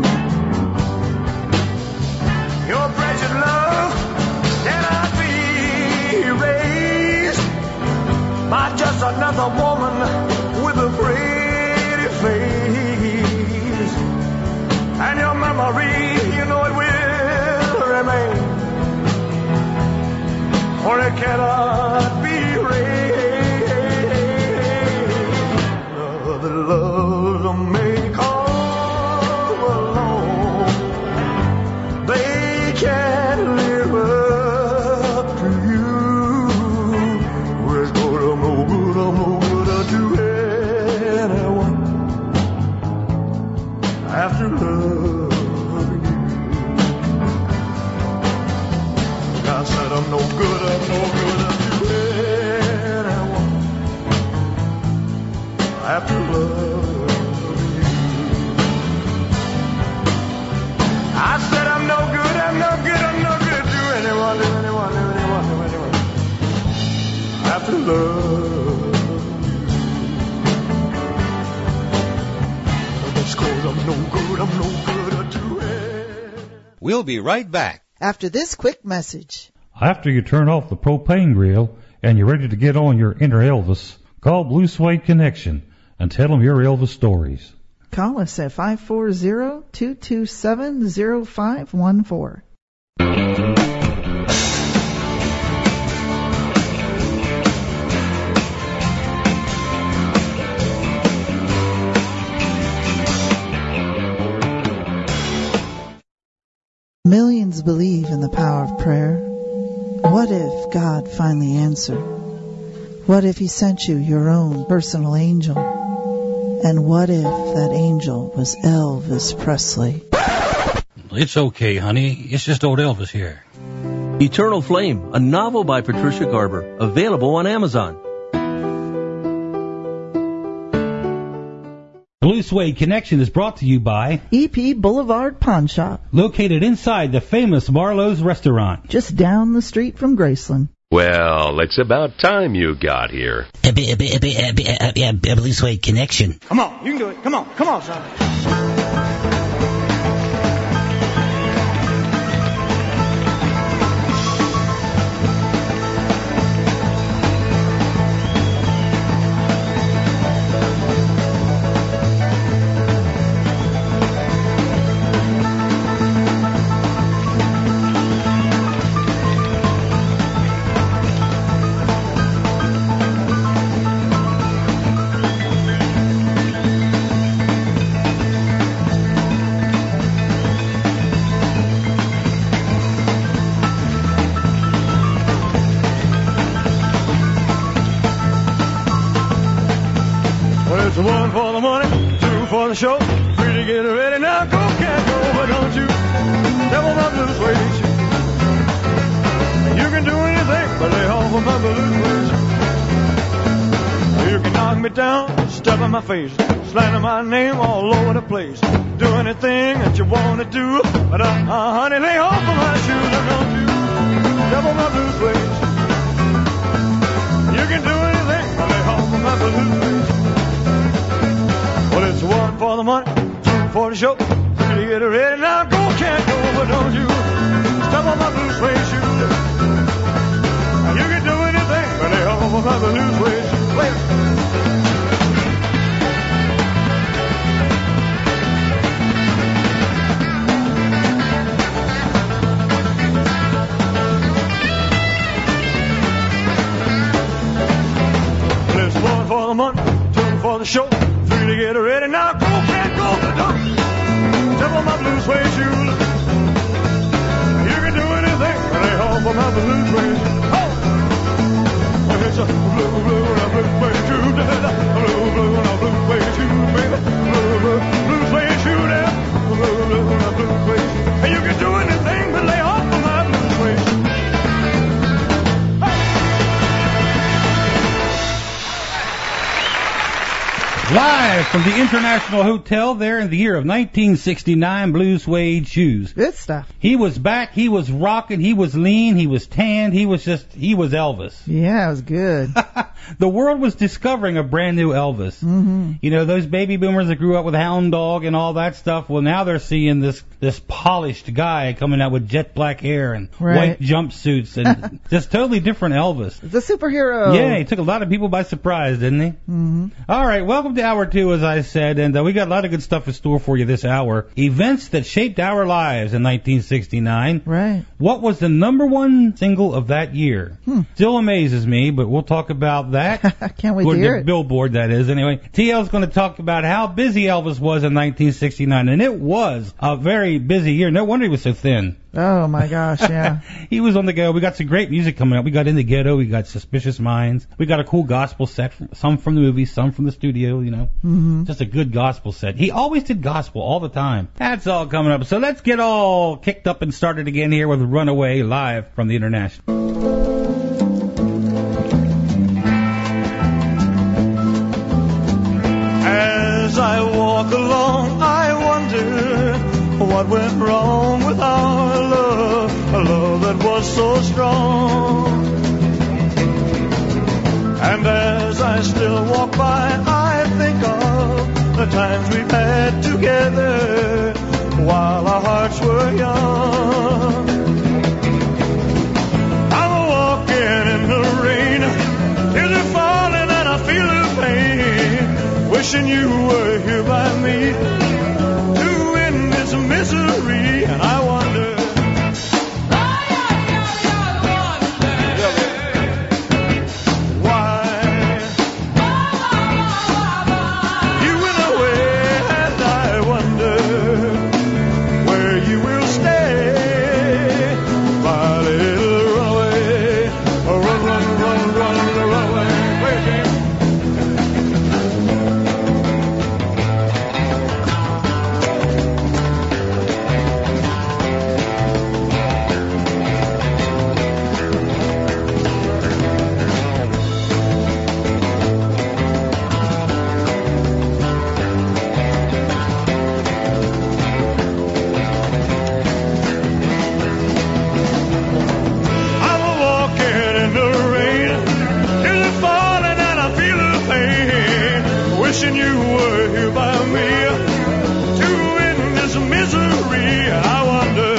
Your precious love cannot be erased by just another woman with a pretty face. And your memory, you know it will remain. for it cannot be raised. The love may come along, they can't live up to you. Well, good, I'm no good to anyone after loving you. I said I'm no good to anyone after loving you. I said I'm no good to anyone after loving you. That's 'cause I'm no good to anyone. We'll be right back. After this quick message. After you turn off the propane grill and you're ready to get on your inner Elvis, call Blue Suede Connection and tell them your Elvis stories. Call us at 540-227-0514. Millions believe in the power of prayer. What if God finally answered? What if He sent you your own personal angel? And what if that angel was Elvis Presley? It's okay, honey. It's just old Elvis here. Eternal Flame, a novel by Patricia Garber, available on Amazon. Blue Suede Connection is brought to you by EP Boulevard Pawn Shop, located inside the famous Marlowe's restaurant, just down the street from Graceland. Well, it's about time you got here. Blue Suede Connection. Come on, you can do it. Come on, son. One for the money, two for the show. Free to get ready now, go, can't go, but don't you devil my blue suede shoes. You can do anything but lay off of my blue suede shoes. You can knock me down, step in my face, slander my name all over the place. Do anything that you want to do, but honey, lay off of my shoes, and don't you devil my blue suede shoes. You can do anything but lay off of my blue suede shoes. Well, it's one for the money, two for the show. Free to get ready now, go, can't go, but don't you step on my blue suede shoes. You can do anything but lay off of my blue suede shoes. Later. Well, it's one for the money, two for the show. To get ready now, go, can't go, but don't step on my blue suede shoes. You can do anything but lay off of my blue suede shoes. Oh! Well, it's a blue suede shoe, blue suede shoe, baby, blue suede shoe, there, blue suede shoe. And you can do anything but lay off of my blue suede shoes. Live from the International Hotel there in the year of 1969, Blue Suede Shoes. Good stuff. He was back, he was rocking, he was lean, he was tanned, he was Elvis. Yeah, it was good. The world was discovering a brand new Elvis. Mm-hmm. You know, those baby boomers that grew up with Hound Dog and all that stuff, well, now they're seeing this polished guy coming out with jet black hair and white jumpsuits and just totally different Elvis. The superhero. Yeah, he took a lot of people by surprise, didn't he? Mm-hmm. All right, welcome to Hour 2, as I said, and we got a lot of good stuff in store for you this hour. Events that shaped our lives in 1969. Right. What was the #1 single of that year? Still amazes me, but we'll talk about that. Can't wait to hear it. Billboard, that is. Anyway, TL's going to talk about how busy Elvis was in 1969, and it was a very busy year. No wonder he was so thin. Oh, my gosh, yeah. He was on the go. We got some great music coming up. We got In the Ghetto. We got Suspicious Minds. We got a cool gospel set, some from the movie, some from the studio, you know. Mm-hmm. Just a good gospel set. He always did gospel all the time. That's all coming up. So let's get all kicked up and started again here with Runaway live from the International. As I walk along, I wonder what went wrong with our love, a love that was so strong. And as I still walk by, I think of the times we've had together while our hearts were young. I'm walking in the rain, tears are falling and I feel the pain, wishing you were here by me to end this misery. And I wonder why you went away, and I wonder where you will stay, my little runaway. Run, run, run, run, run away. Wishing you were here by me to end this misery. I wonder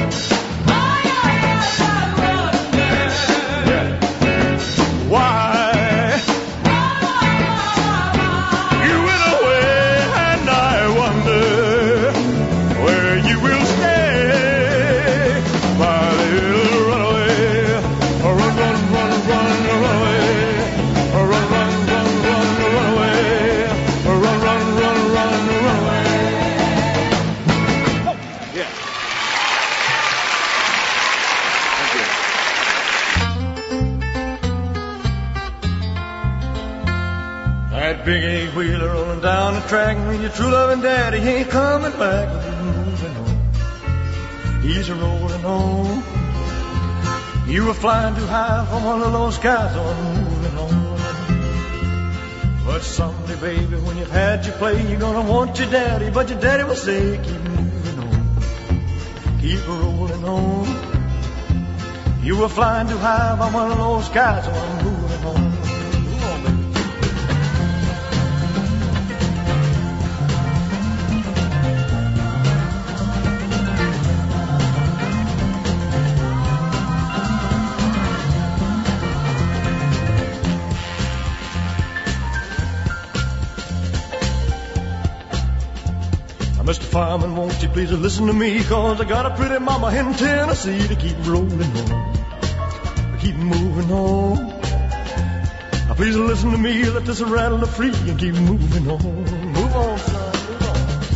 why you went away, and I wonder where you will stay, my little runaway. Run, run, run, run, run away. Run, run, run, run, run away. Run, run, run, run, run away. Oh, yeah. That big eight-wheeler rolling down the track, and your true loving daddy ain't coming back. He's rolling on. You were flying too high from one of those skies, so I'm moving on. But someday, baby, when you've had your play, you're gonna want your daddy, but your daddy will say, keep moving on, keep rolling on. You were flying too high by one of those skies, so I'm moving on. Move on, baby. Mr. Fireman, won't you please listen to me, 'cause I got a pretty mama in Tennessee to keep rolling on, to keep moving on. Now please listen to me, let this rattle free and keep moving on. Move on, son, move on.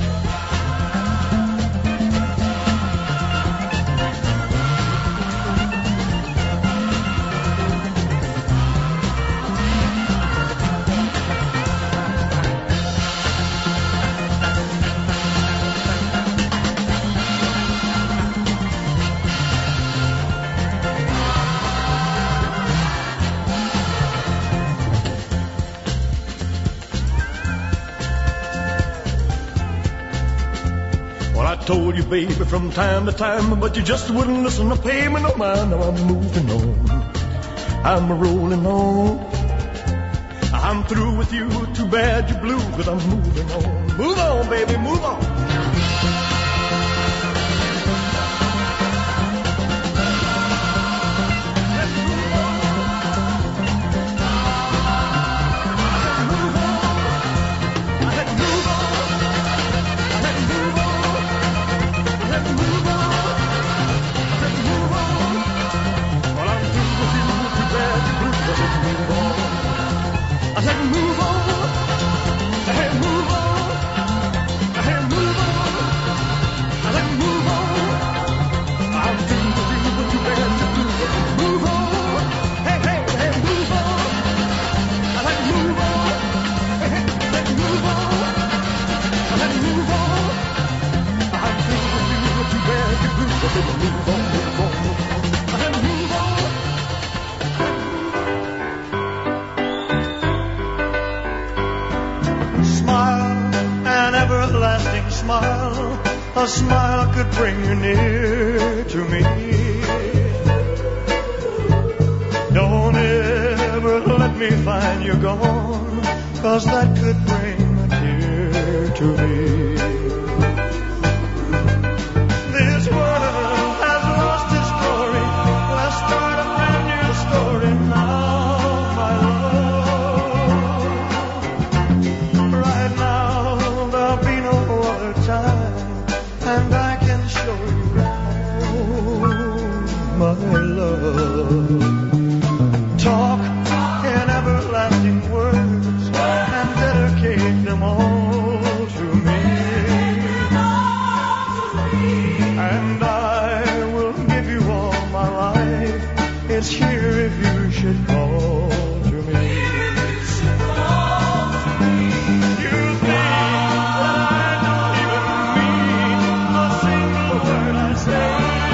I told you, baby, from time to time, but you just wouldn't listen to pay me no mind. Now I'm moving on, I'm rolling on. I'm through with you, too bad you're blue, 'cause I'm moving on. Move on, baby, move on. A smile could bring you near to me. Don't ever let me find you gone, 'cause that could bring a tear to me. This world has lost its glory. Let's start a brand new story now, my love. Right now there'll be no other time, and I can show you my love. Talk in everlasting words and dedicate them all to me. And I will give you all my life. It's here if you should call to me. You think that I don't even mean a single word I say.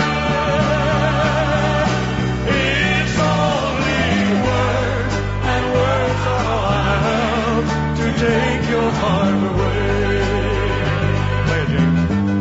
It's only words, and words are all I have to take your heart away. Play it, Jim.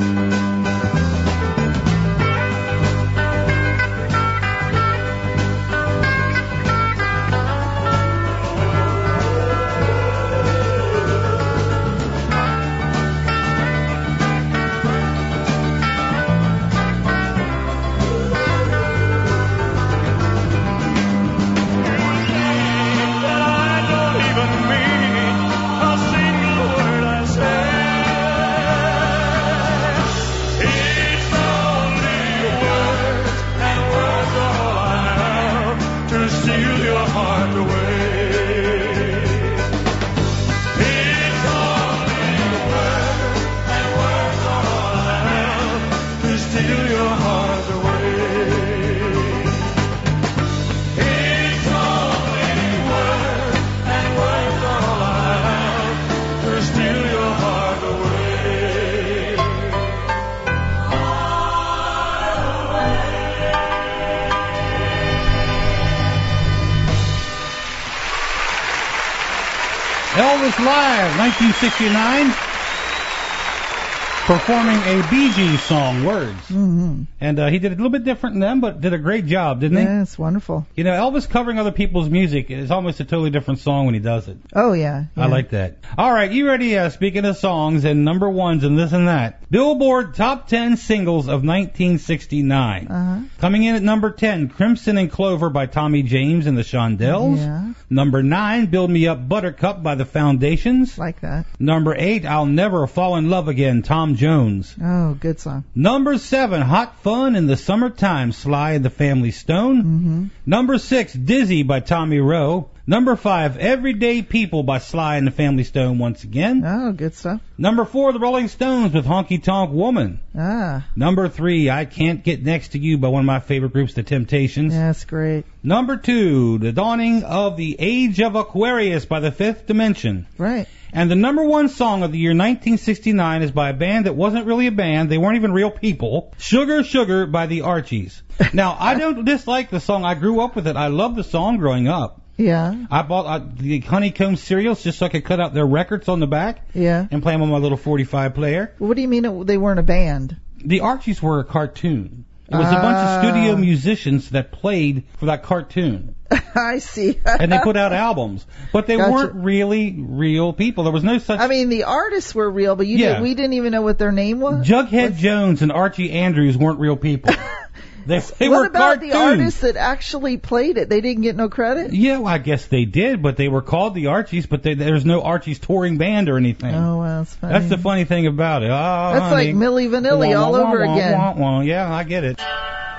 Elvis Live, 1969, performing a Bee Gees song, Words. Mm-hmm. And he did it a little bit different than them, but did a great job, didn't he? Yeah, it's wonderful. You know, Elvis covering other people's music is almost a totally different song when he does it. Oh, yeah. I like that. All right, you ready? Speaking of songs and number ones and this and that. Billboard Top 10 Singles of 1969. Uh-huh. Coming in at number 10, Crimson and Clover by Tommy James and the Shondells. Yeah. Number 9, Build Me Up Buttercup by the Foundations. Like that. Number 8, I'll Never Fall in Love Again, Tom Jones. Oh, good song. Number 7, Hot Fun in the Summertime, Sly and the Family Stone. Mm-hmm. Number 6, Dizzy by Tommy Rowe. Number 5, Everyday People by Sly and the Family Stone once again. Oh, good stuff. Number 4, The Rolling Stones with Honky Tonk Woman. Ah. Number 3, I Can't Get Next to You by one of my favorite groups, The Temptations. Yeah, that's great. Number 2, The Dawning of the Age of Aquarius by The Fifth Dimension. Right. And the number one song of the year 1969 is by a band that wasn't really a band. They weren't even real people. Sugar, Sugar by the Archies. Now, I don't dislike the song. I grew up with it. I loved the song growing up. Yeah. I bought the honeycomb cereals just so I could cut out their records on the back. Yeah. And play them on my little 45 player. What do you mean they weren't a band? The Archies were a cartoon. It was a bunch of studio musicians that played for that cartoon. I see. And they put out albums. But they weren't really real people. There was no such... I mean, the artists were real, but we didn't even know what their name was? Jughead Jones and Archie Andrews weren't real people. They what were about cartoons. The artists that actually played it? They didn't get no credit? Yeah, well, I guess they did, but they were called the Archies, but there's no Archies touring band or anything. Oh, well, that's funny. That's the funny thing about it. Oh, that's honey. like Milli Vanilli all over again. Yeah, I get it.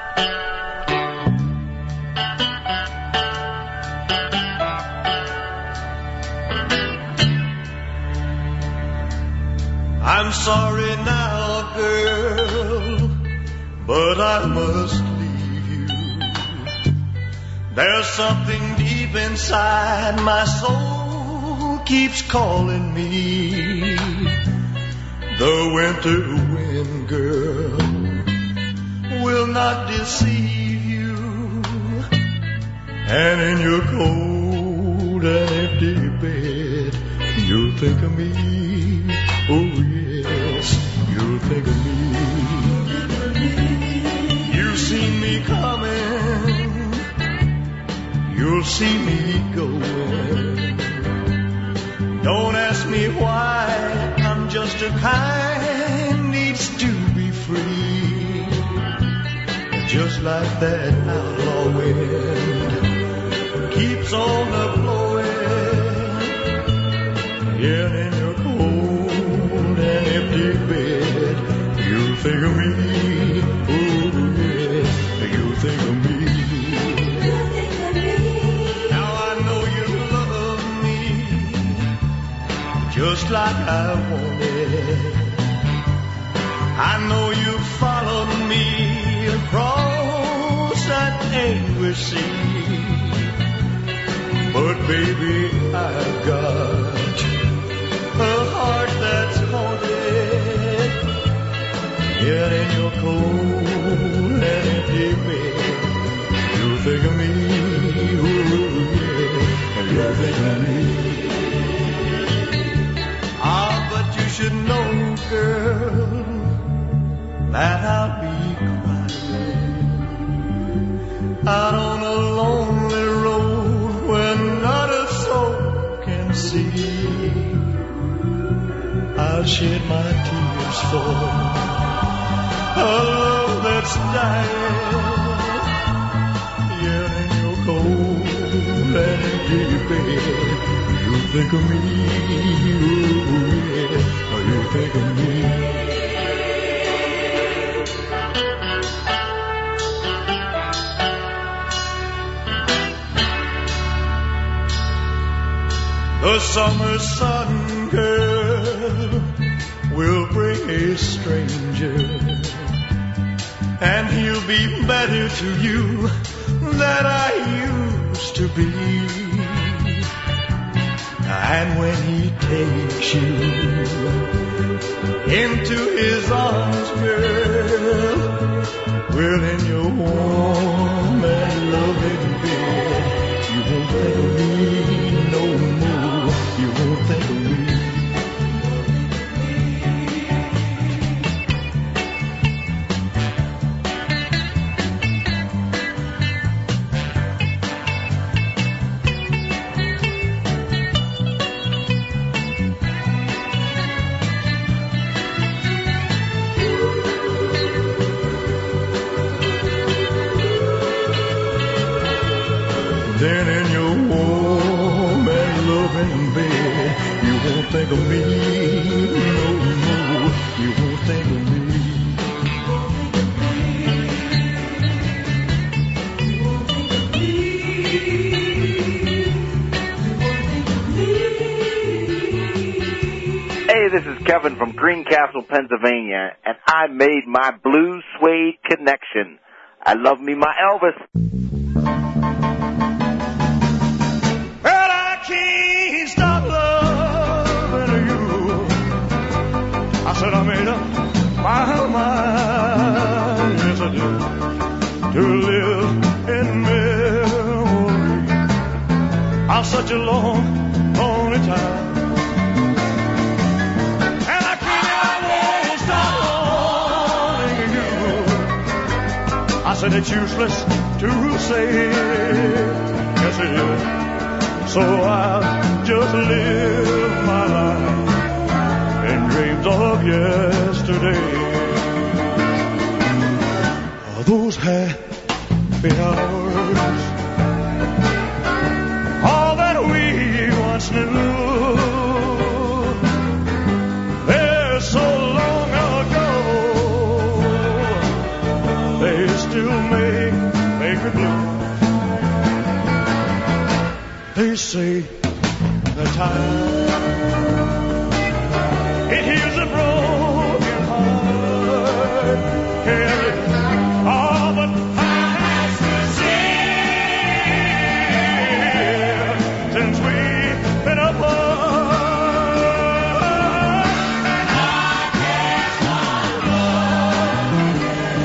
I'm sorry now, girl, but I must leave you. There's something deep inside my soul keeps calling me. The winter wind, girl, will not deceive you. And in your cold and empty bed, you'll think of me. Oh yes, you'll think of me. You've seen me coming, you'll see me going. Don't ask me why, I'm just a kind needs to be free. Just like that outlaw wind keeps on a-blowing. Yeah, in your cold and empty bed, you'll think of me. Oh yeah, you'll think of me. Now I know you love me just like I wanted. I know you followed me across that anguish sea. But baby, I've got a heart that's haunted. Yet in your cold and empty bed, you'll think of me. Oh yeah, you'll think of me. Ah, but you should know, girl, that I'll be crying out on a lonely road where not a soul can see. I'll shed my tears for a love that's dying. Yeah, in your cold and empty bed, you'll think of me. Oh yeah, you'll think of me. The summer sun, girl, will bring a stranger, and he'll be better to you than I used to be. And when he takes you into his arms, girl, well, in your warm and loving bed, you won't think of me no more. You won't think of me. Then in your warm and loving bed, you won't think of me no more. You won't think of me. Hey, this is Kevin from Greencastle, Pennsylvania, and I made my blue suede connection. I love me my Elvis. Well, I can't stop loving you. I said I made up my mind, yes I did, to live in memory of such a long, lonely time. And I won't stop wanting you. said it's useless to say, yes it is. So I'll just live my life in dreams of yesterday. Those happy hours, all that we once knew, they're so long ago, they still make me blue. They say that time, it heals a broken heart. Carry all but has to share since we've been apart. And I can't stop loving.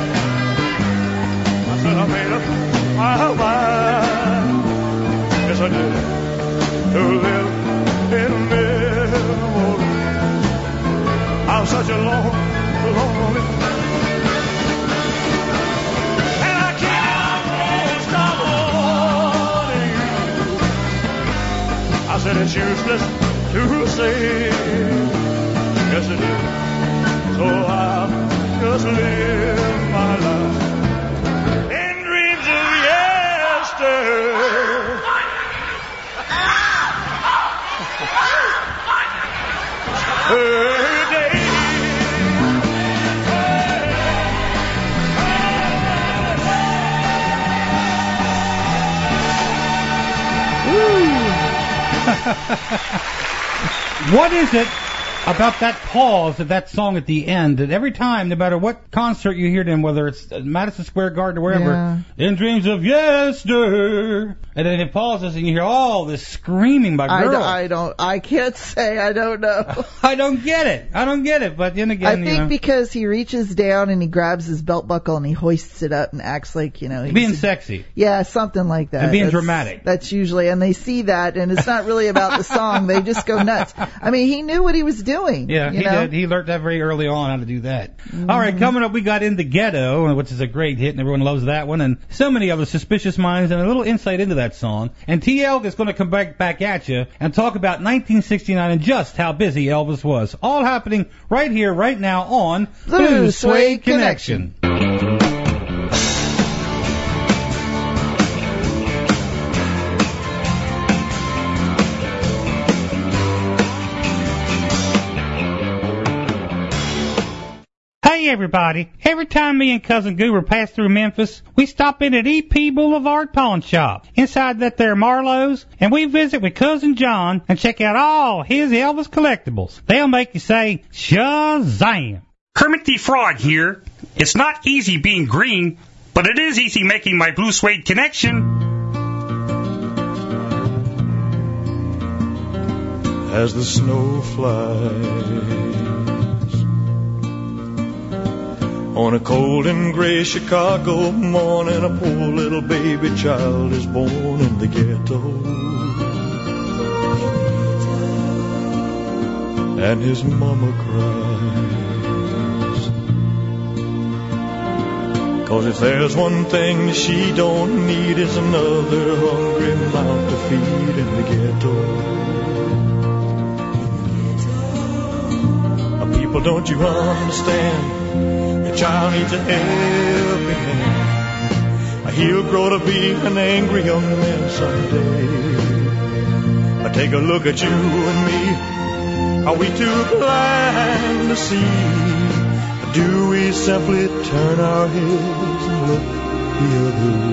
I said I made up my mind. Yes, I did. To live in memory. I'm such a lonely. And I can't stop wanting you. I said it's useless to say, yes it is. So I'll just live my life in dreams of yesterday. What is it about that pause of that song at the end that every time, no matter what concert you hear them, whether it's Madison Square Garden or wherever, in dreams of yesterday, and then it pauses and you hear all this screaming by girls. I can't say, I don't know. I don't get it, but then again, I think because he reaches down and he grabs his belt buckle and he hoists it up and acts like, he's being sexy. Yeah, something like that. And being dramatic. That's usually, and they see that, and it's not really about the song. They just go nuts. I mean, he knew what he was doing. Yeah, he did. He learned that very early on how to do that. Mm-hmm. All right, coming up, we got In the Ghetto, which is a great hit, and everyone loves that one, and so many other Suspicious Minds, and a little insight into that song. And TL is going to come back at you and talk about 1969 and just how busy Elvis was. All happening right here, right now on Blue Suede Connection. Hey everybody, every time me and Cousin Goober pass through Memphis, we stop in at EP Boulevard Pawn Shop, inside that there Marlowe's, and we visit with Cousin John and check out all his Elvis collectibles. They'll make you say, Shazam! Kermit the Frog here. It's not easy being green, but it is easy making my Blue Suede Connection. As the snow flies on a cold and gray Chicago morning, a poor little baby child is born in the ghetto. And his mama cries, 'cause if there's one thing she don't need, is another hungry mouth to feed in the ghetto. People, don't you understand? Your child needs a helping hand. He'll grow to be an angry young man someday. Take a look at you and me. Are we too blind to see? Do we simply turn our heads and look the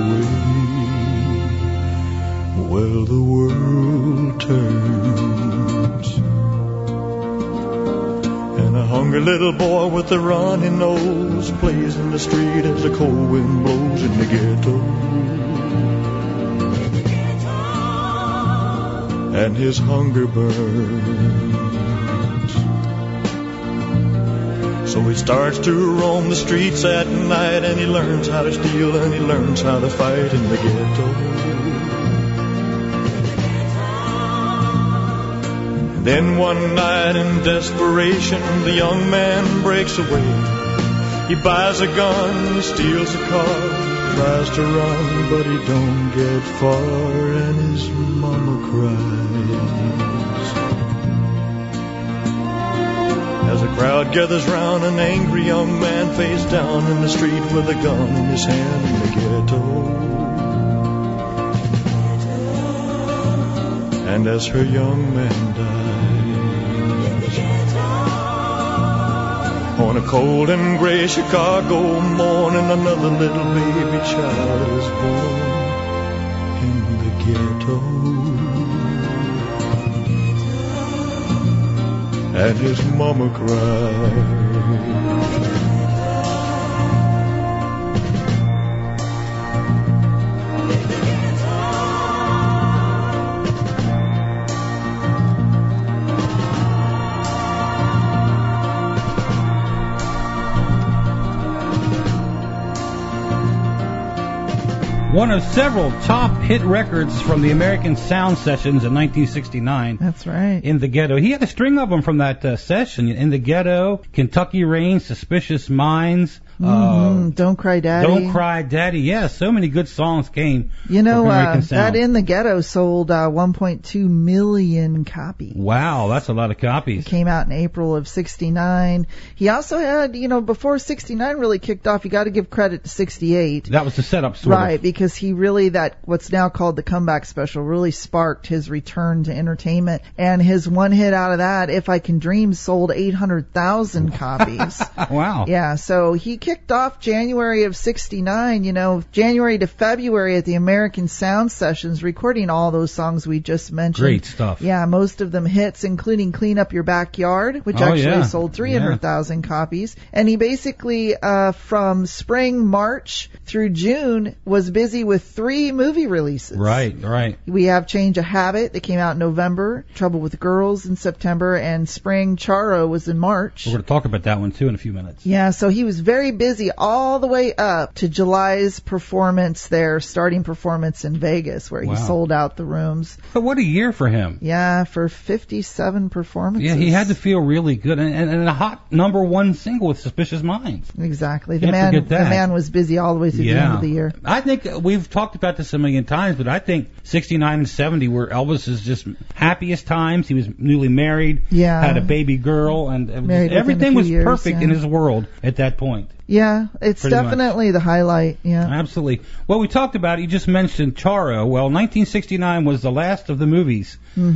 other way? Well, the world turns. And a hungry little boy with a runny nose plays in the street as the cold wind blows in the ghetto. And his hunger burns. So he starts to roam the streets at night, and he learns how to steal and he learns how to fight in the ghetto. Then one night in desperation, the young man breaks away. He buys a gun, he steals a car, tries to run, but he don't get far, and his mama cries. As the crowd gathers round, an angry young man face down in the street with a gun in his hand in the ghetto. And as her young man dies, on a cold and gray Chicago morning, another little baby child is born in the ghetto. And his mama cried. One of several top hit records from the American Sound Sessions in 1969. That's right. In the Ghetto. He had a string of them from that session. In the Ghetto, Kentucky Rain, Suspicious Minds. Don't Cry Daddy. Don't Cry Daddy. Yeah, so many good songs came. You know, from American Sound. that In the Ghetto sold 1.2 million copies. Wow, that's a lot of copies. It came out in April of 69. He also had, before 69 really kicked off, you got to give credit to 68. That was the setup, sort of. Right, because he really, what's now called the comeback special, really sparked his return to entertainment. And his one hit out of that, If I Can Dream, sold 800,000 copies. Wow. Yeah, so he kicked off January of 69, January to February at the American Sound Sessions, recording all those songs we just mentioned. Great stuff. Yeah, most of them hits, including Clean Up Your Backyard, which sold 300,000 copies. And he basically, from spring, March through June, was busy with 3 movie releases. Right. We have Change of Habit that came out in November, Trouble with Girls in September, and Spring Charo was in March. We're going to talk about that one, too, in a few minutes. Yeah, so he was very busy all the way up to July's performance there, starting performance in Vegas, where he sold out the rooms. But what a year for him. Yeah, for 57 performances. Yeah, he had to feel really good. And a hot #1 single with Suspicious Minds. Exactly. The man was busy all the way through the end of the year. I think we've talked about this a million times, but I think 69 and 70 were Elvis's just happiest times. He was newly married, had a baby girl, and everything was perfect in his world at that point. Yeah, it's definitely the highlight. Yeah, absolutely. Well, we talked about it. You just mentioned Charo. Well, 1969 was the last of the movies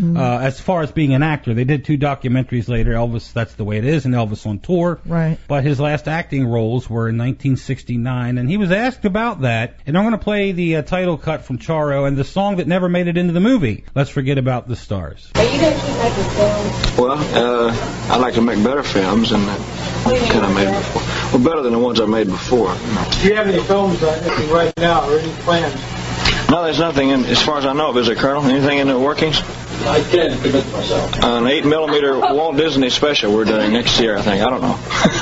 as far as being an actor. They did 2 documentaries later. Elvis, That's the Way It Is, and Elvis on Tour. Right. But his last acting roles were in 1969, and he was asked about that. And I'm going to play the title cut from Charo and the song that never made it into the movie. Let's Forget About the Stars. Are you going to keep making films? Well, I'd like to make better films than that kind of made before. Well, better than the ones I made before. Do you have any films right now or any plans? No, there's nothing in, as far as I know of, is there, Colonel? Anything in the workings? I can't commit myself. An 8mm Walt Disney special we're doing next year, I think. I don't know.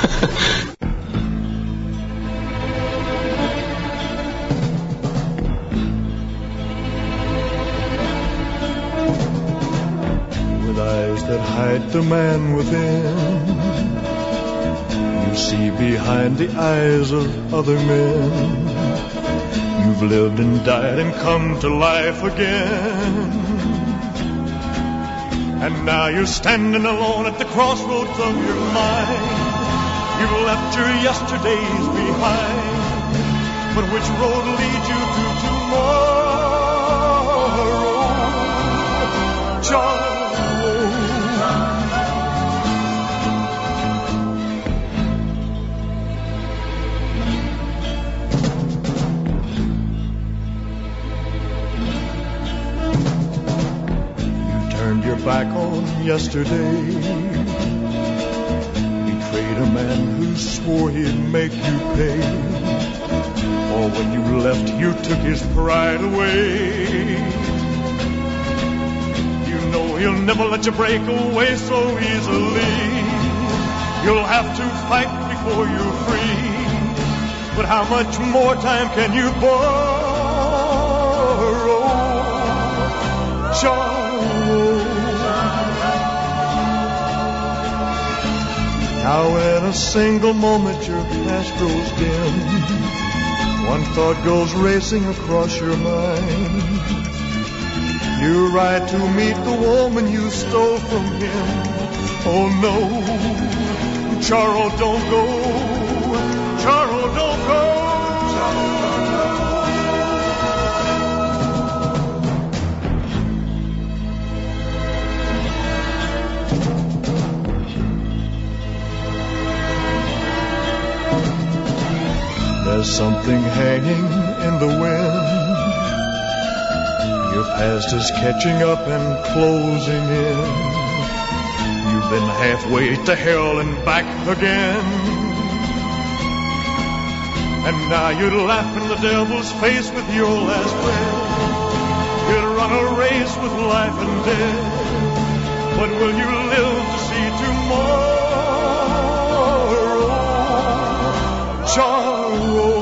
With eyes that hide the man within, you see behind the eyes of other men. You've lived and died and come to life again. And now you're standing alone at the crossroads of your mind. You've left your yesterdays behind. But which road leads you to tomorrow? Charles. Your back on yesterday, betrayed a man who swore he'd make you pay. For when you left, you took his pride away. You know he'll never let you break away so easily. You'll have to fight before you're free. But how much more time can you borrow? Charles. How in a single moment your past grows dim, One thought goes racing across your mind. You ride to meet the woman you stole from him. Oh no, Charles, don't go. Charles, don't go. There's something hanging in the wind. Your past is catching up and closing in. You've been halfway to hell and back again. And now you'd laugh in the devil's face with your last breath. You'd run a race with life and death. But will you live to see tomorrow? Charles.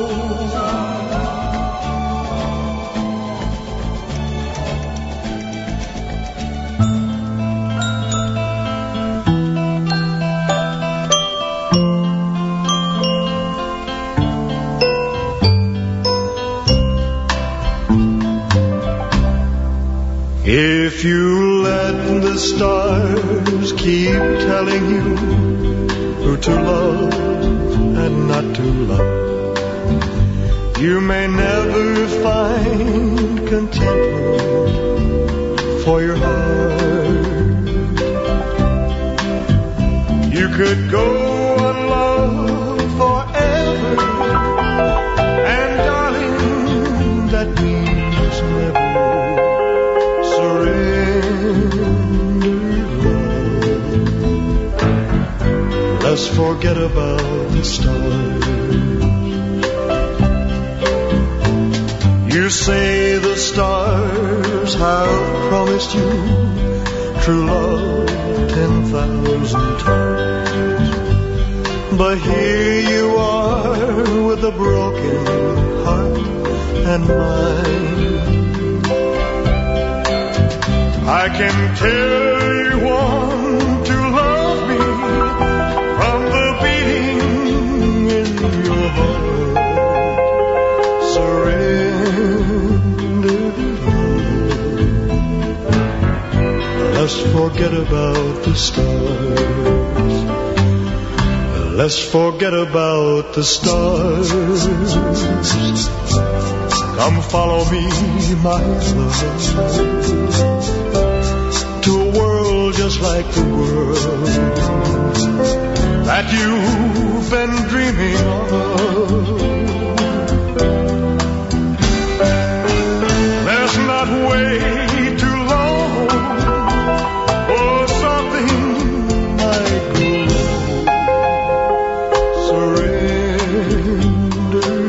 If you let the stars keep telling you who to love and not to love, you may never find contentment for your heart. You could go unloved forever, and darling, that means never. Let's forget about the stars. You say the stars have promised you true love 10,000 times, but here you are with a broken heart and mind. I can tell you want to love me from the beating in your heart. Surrender to love. Let's forget about the stars. Let's forget about the stars. Come follow me, my love, to a world just like the world that you've been dreaming of. Let's not wait too long for something like gold. Surrender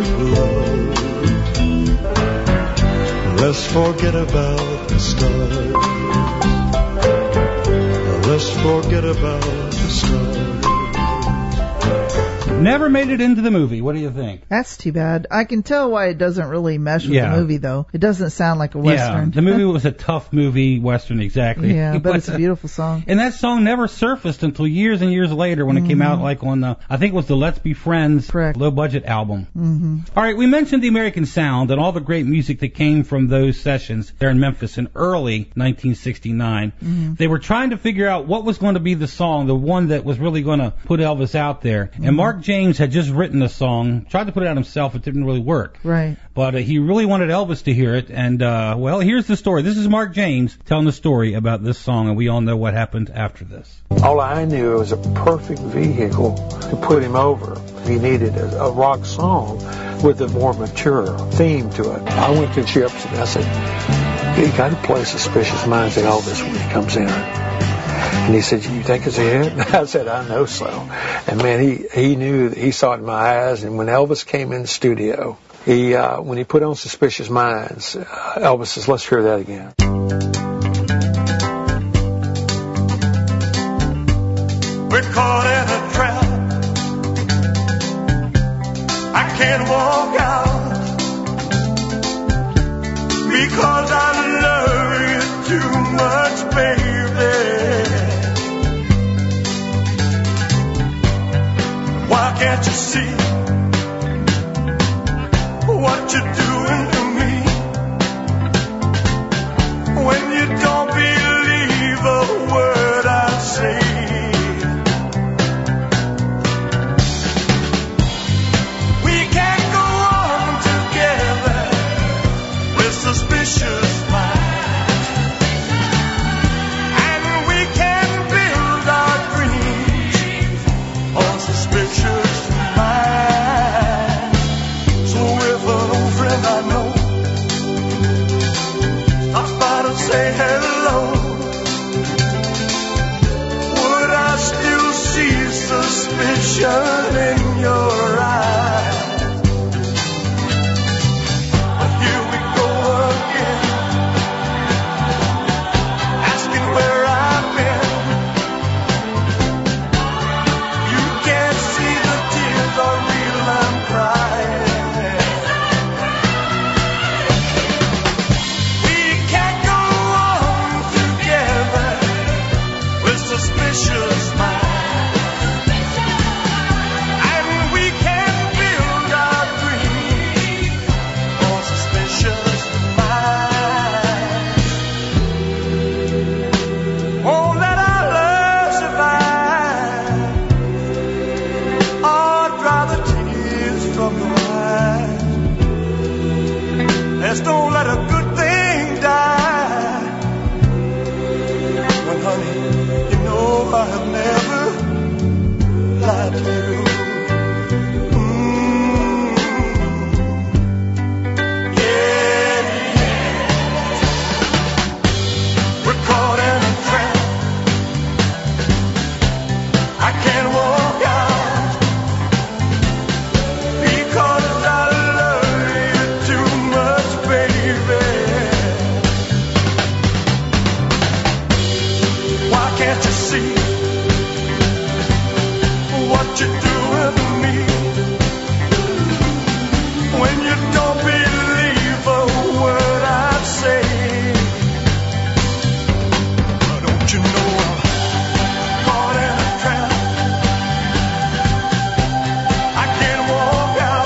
love. Let's forget about the stars. Let's forget about the stars. Never made it into the movie. What do you think? That's too bad. I can tell why it doesn't really mesh with the movie, though. It doesn't sound like a Western. Yeah, the movie was a tough movie, Western, exactly. Yeah, but it's a beautiful song. And that song never surfaced until years and years later when it came out, like on the, I think it was the Let's Be Friends low-budget album. Mm-hmm. All right, we mentioned the American Sound and all the great music that came from those sessions there in Memphis in early 1969. Mm-hmm. They were trying to figure out what was going to be the song, the one that was really going to put Elvis out there. Mm-hmm. And Mark James had just written a song, tried to put it out himself, it didn't really work. Right. But he really wanted Elvis to hear it, and well, here's the story. This is Mark James telling the story about this song, and we all know what happened after this. All I knew was a perfect vehicle to put him over. He needed a rock song with a more mature theme to it. I went to Chips and I said, you got to play Suspicious Minds and Elvis when he comes in. And he said, you think it's a hit? I said, I know so. And man, he knew, he saw it in my eyes. And when Elvis came in the studio, when he put on Suspicious Minds, Elvis says, let's hear that again. We're caught in a trap. I can't walk out because I love you too much, baby. Why can't you see? Why passion in your eyes. But here we go again, asking where I've been. You can't see the tears are real, I'm crying. We can't go on together with suspicious minds. Don't let a good thing die. When, honey, you know I have never lied to you. Yeah, yeah. We're caught in a trap. I can't walk out because I love you too much. Why can't you see what you're doing to me? When you don't believe a word I say, don't you know I'm caught in a trap? I can't walk out.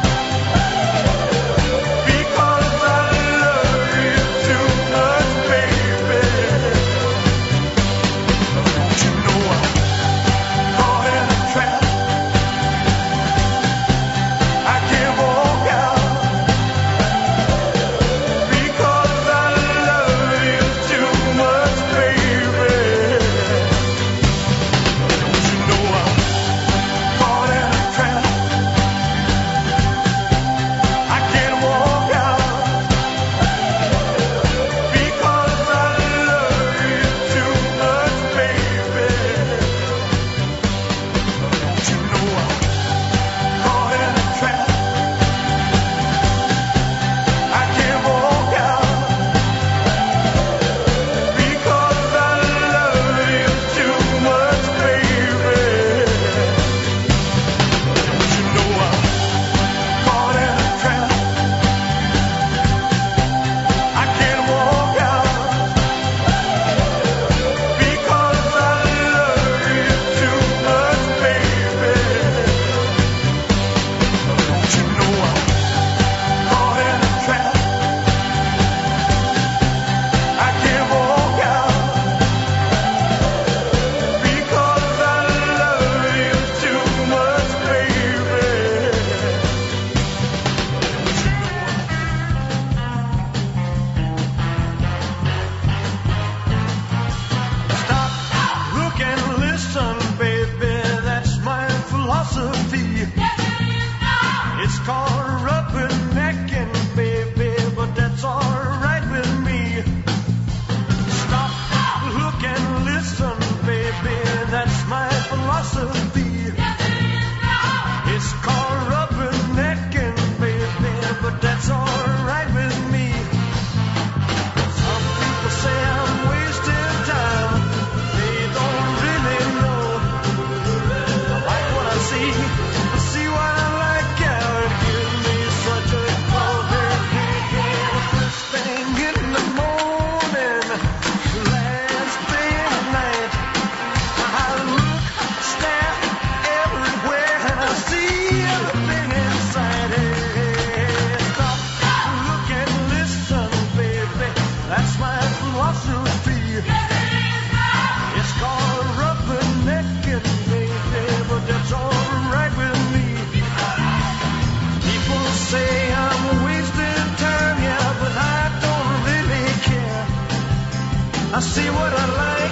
I see what I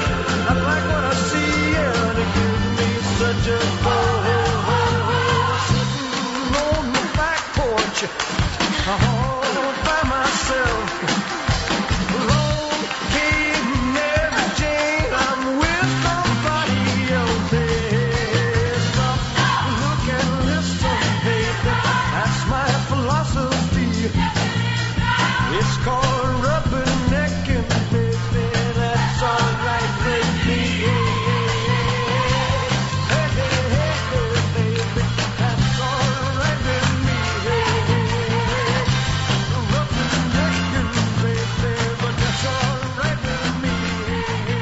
like what I see, and it gives me such a buzz. Sitting on the back porch, all by myself. Alone came Mary Jane, I'm with somebody else. Stop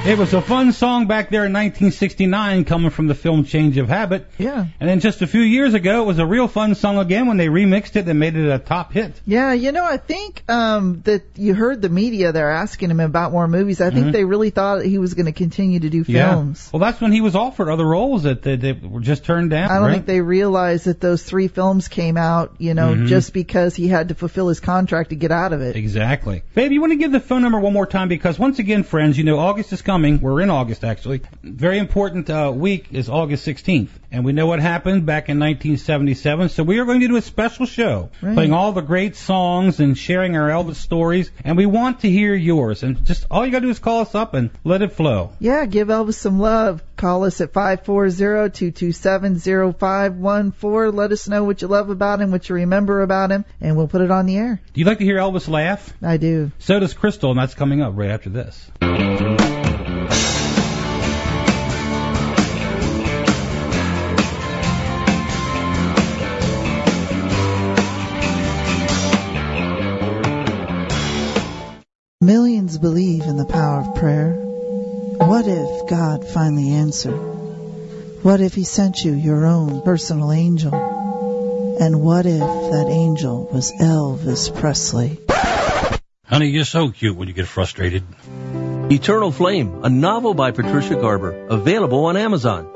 It was a fun song back there in 1969 coming from the film Change of Habit. Yeah. And then just a few years ago, it was a real fun song again when they remixed it and made it a top hit. Yeah, I think that you heard the media there asking him about more movies. I think they really thought he was going to continue to do films. Well, that's when he was offered other roles that were just turned down. I don't think they realized that those 3 films came out, just because he had to fulfill his contract to get out of it. Exactly. Babe, you want to give the phone number one more time? Because once again, friends, August is coming. We're in August, actually. Very important week is August 16th. And we know what happened back in 1977. So we are going to do a special show playing all the great songs and sharing our Elvis stories. And we want to hear yours. And just all you got to do is call us up and let it flow. Yeah, give Elvis some love. Call us at 540-227-0514. Let us know what you love about him, what you remember about him, and we'll put it on the air. Do you like to hear Elvis laugh? I do. So does Crystal, and that's coming up right after this. Millions believe in the power of prayer. What if God finally answered? What if He sent you your own personal angel? And what if that angel was Elvis Presley? Honey, you're so cute when you get frustrated. Eternal Flame, a novel by Patricia Garber, available on Amazon.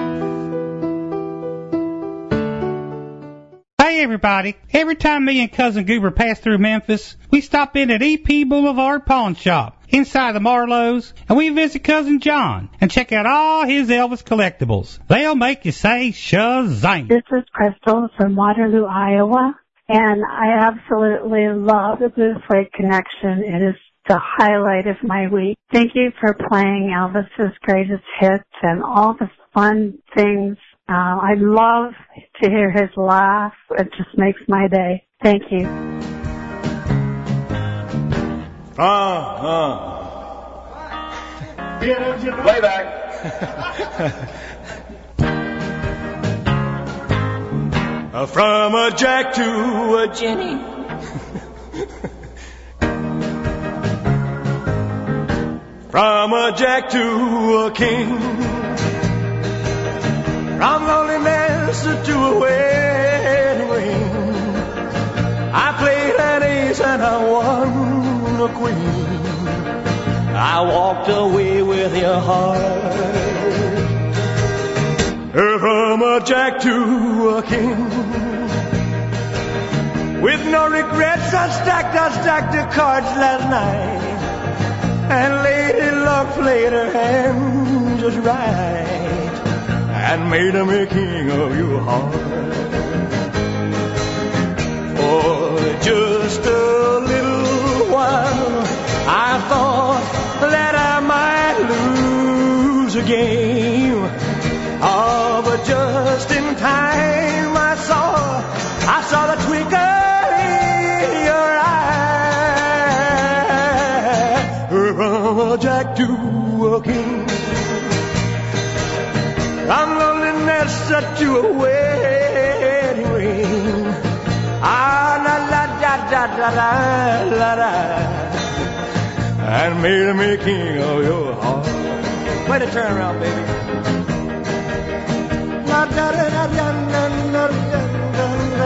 Hey everybody, every time me and Cousin Goober pass through Memphis, we stop in at EP Boulevard Pawn Shop inside the Marlowe's, and we visit Cousin John and check out all his Elvis collectibles. They'll make you say Shazam. This is Crystal from Waterloo, Iowa, and I absolutely love the Blue Suede Connection. It is the highlight of my week. Thank you for playing Elvis's greatest hits and all the fun things. I love to hear his laugh. It just makes my day. Thank you. Playback. From a Jack to a Jenny. From a Jack to a king. From loneliness to a wedding ring. I played an ace and I won a queen. I walked away with your heart. From a Jack to a king. With no regrets, I stacked the cards last night. And Lady Luck played her hand just right. And made me king of your heart. For just a little while, I thought that I might lose a game. Oh, but just in time I saw the twinkle in your eye. From a Jack to a king. From loneliness to a wedding ring. Ah, la la da da da la la la. And made me king of your heart. Way to turn around, baby. La da da da da da da da.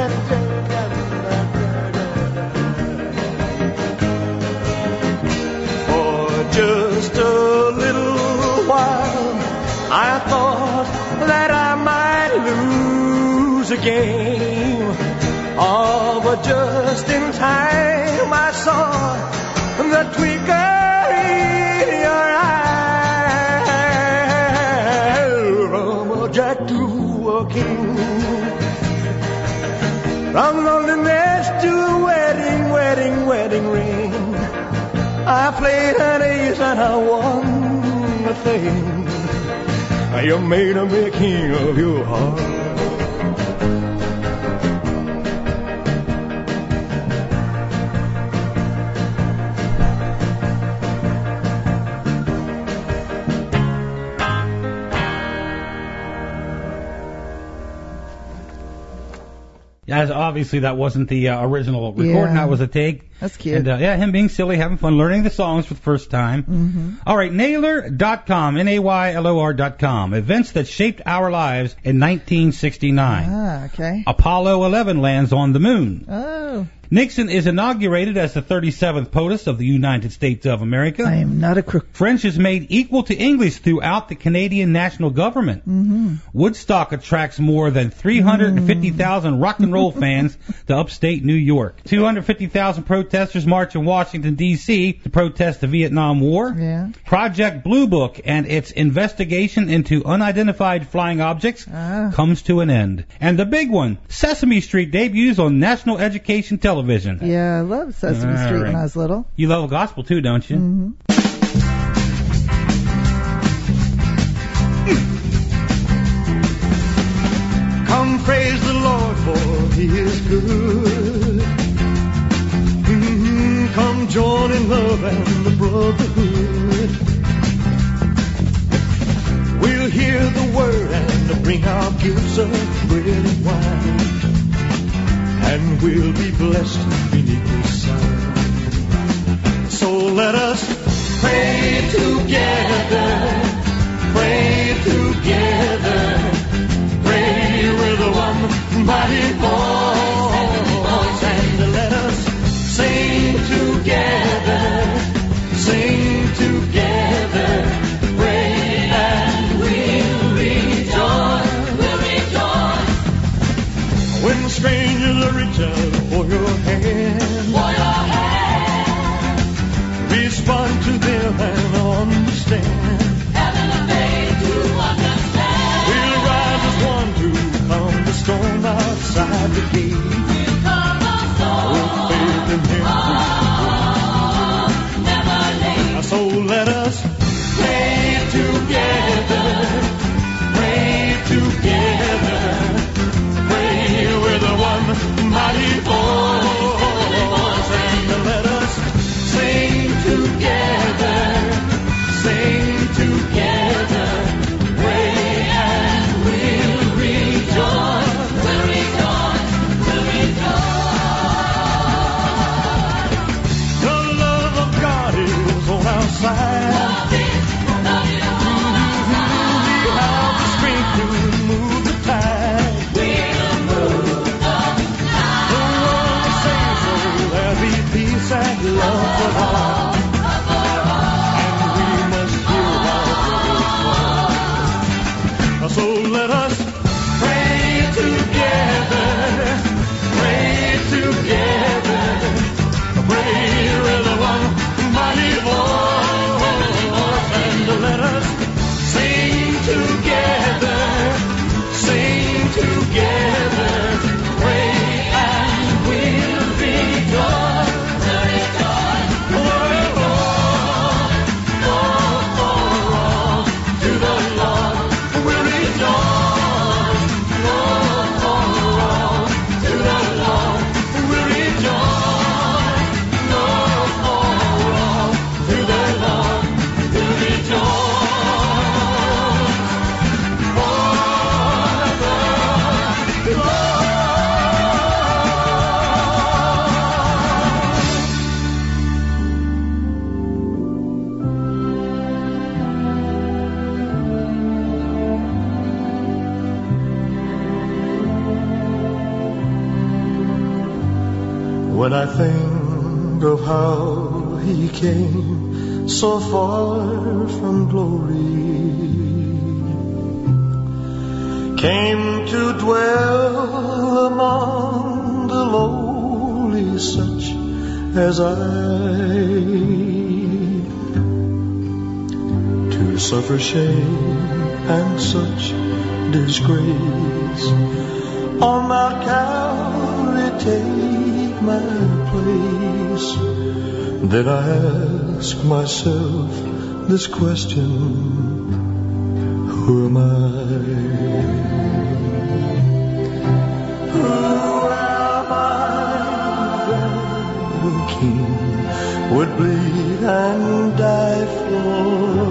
For just a little while, I thought that I might lose a game. Oh, but just in time I saw the twinkle in your eye. From a Jack to a king. From loneliness to a wedding ring. I played an ace and I won the thing. You made me king of your heart. as obviously that wasn't the original recording. That was a take. That's cute. And, him being silly, having fun, learning the songs for the first time. Mm-hmm. All right, Naylor.com, Naylor.com. Events that shaped our lives in 1969. Ah, okay. Apollo 11 lands on the moon. Oh. Nixon is inaugurated as the 37th POTUS of the United States of America. I am not a crook. French is made equal to English throughout the Canadian national government. Mm-hmm. Woodstock attracts more than 350,000 rock and roll fans to upstate New York. 250,000 protesters march in Washington, D.C. to protest the Vietnam War. Yeah. Project Blue Book and its investigation into unidentified flying objects comes to an end. And the big one, Sesame Street debuts on national education television. Yeah, I loved Sesame Street when I was little. You love gospel too, don't you? Mm-hmm. Come praise the Lord, for He is good. Come join in love and the brotherhood. We'll hear the word and bring our gifts of bread and wine, and we'll be blessed beneath the sun. So let us pray together, pray together, pray with one mighty voice, and let us sing together, sing together, pray and we'll rejoice, when strangers are reach out for your hand, respond to them and understand. Having a faith to understand. We'll rise as one to calm the storm outside the gate. We'll calm the storm. With faith in Him. Never late. So let us pray together, pray together, pray with one mighty voice, and let us sing together, sing together, pray and we'll rejoice, we'll rejoice, we'll rejoice. The love of God is on our side. We'll have the strength to move the tide. We'll move the tide. The world is saved, so there'll be peace and love for all. And we must hear our brothers. So let us pray together, pray together, pray with one mighty voice, and let us sing together, sing together, pray and we'll rejoice. When I think of how He came so far from glory, came to dwell among the lowly, such as I, to suffer shame and such disgrace, on Mount Calvary take my place. Then I ask myself this question: who am I? Who am I that the King would bleed and die for?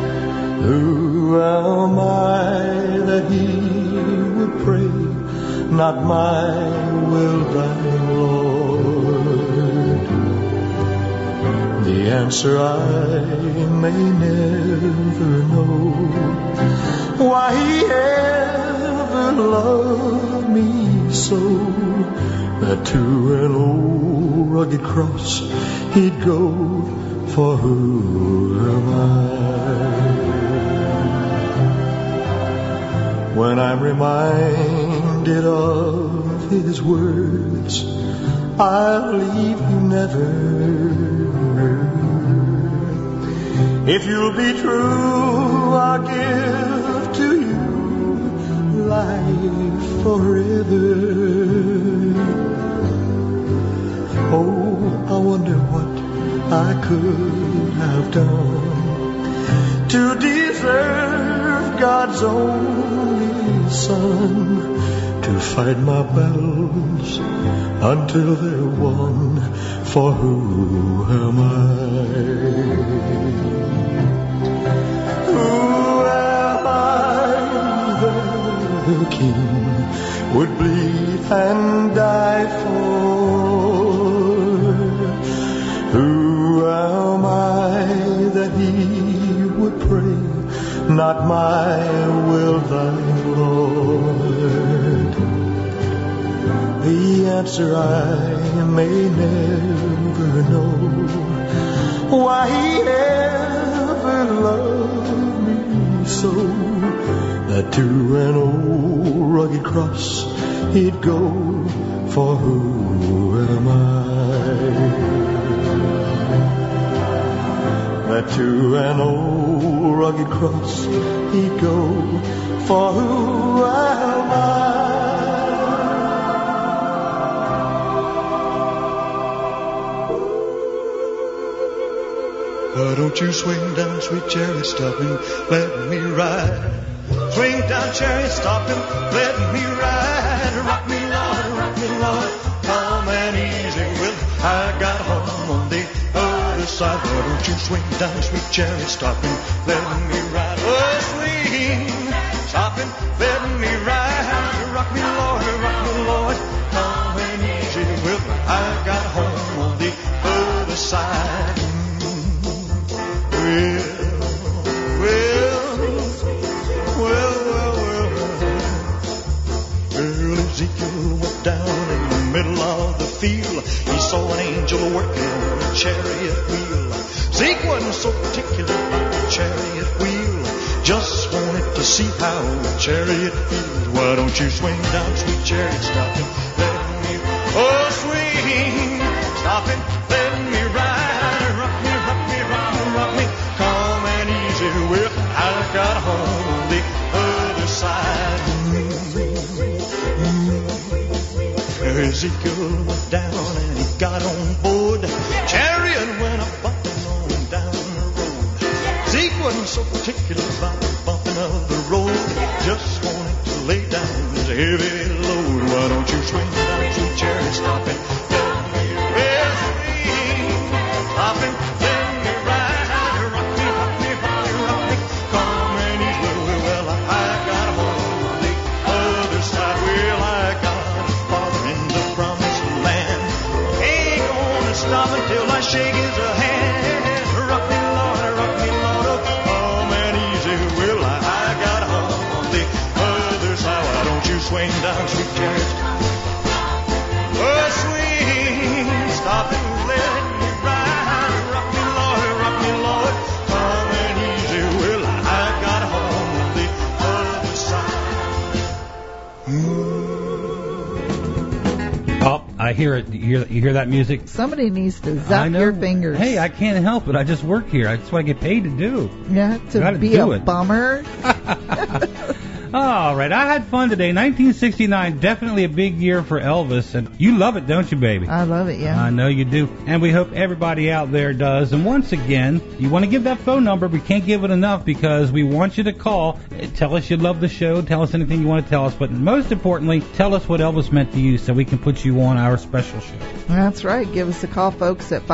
Who am I that He would pray not my will thine, Lord. The answer I may never know, why he ever loved me so, that to an old rugged cross he'd go, for who am I? When I'm reminded of his words, I'll leave you never. If you'll be true, I'll give to you life forever. Oh, I wonder what I could have done to deserve God's only Son, to fight my battles until they're won, for who am I? Who am I that the King would bleed and die for? Who am I that he would pray, not my will thine, Lord? The answer I may never know, why he ever loved me so, that to an old rugged cross he'd go, for who am I? That to an old rugged cross he'd go, for who am I? Why don't you swing down, sweet chariot, stop and let me ride? Swing down, chariot, stop and let me ride. Rock me, Lord, calm and easy. Well, I got home on the other side. Why don't you swing down, sweet chariot, stop and let me ride? Oh, swing, stop and let me ride. Rock me, Lord, calm and easy. Well, I got home on the other side. Ezekiel went down in the middle of the field. He saw an angel working on a chariot wheel. Zeke wasn't so particular about the chariot wheel, just wanted to see how the chariot feels. Why don't you swing down, sweet chariot, stop and let me, oh swing, stop and let me ride. Rock me, calm and easy. Well, I got home on the other side. Ezekiel went down and he got on board. Chariot went a bumping on down the road. Zeke wasn't so particular about the bumping of the road, just wanted to lay down his heavy load. Why don't you swing down, sweet chariot, stop and let me rest, stop and let me ride. Rock me, calm and easy. Well, I got home on the other side. Well, I got stop until I shake his hand. Rock me, Lord, calm and easy. Well, I got home on the other side. Why don't you swing down, sweet chariot? Oh, swing, stop and let me ride. Rock me, Lord, calm and easy. Well, I got home on the other side. Oh, I hear it. You hear that music? Somebody needs to zap your fingers. Hey, I can't help it. I just work here. That's what I get paid to do. Yeah, to be a bummer. All right, I had fun today. 1969, definitely a big year for Elvis, and you love it, don't you, baby? I love it, yeah. I know you do, and we hope everybody out there does. And once again, you want to give that phone number. We can't give it enough because we want you to call. Tell us you love the show. Tell us anything you want to tell us, but most importantly, tell us what Elvis meant to you so we can put you on our special show. That's right. Give us a call, folks, at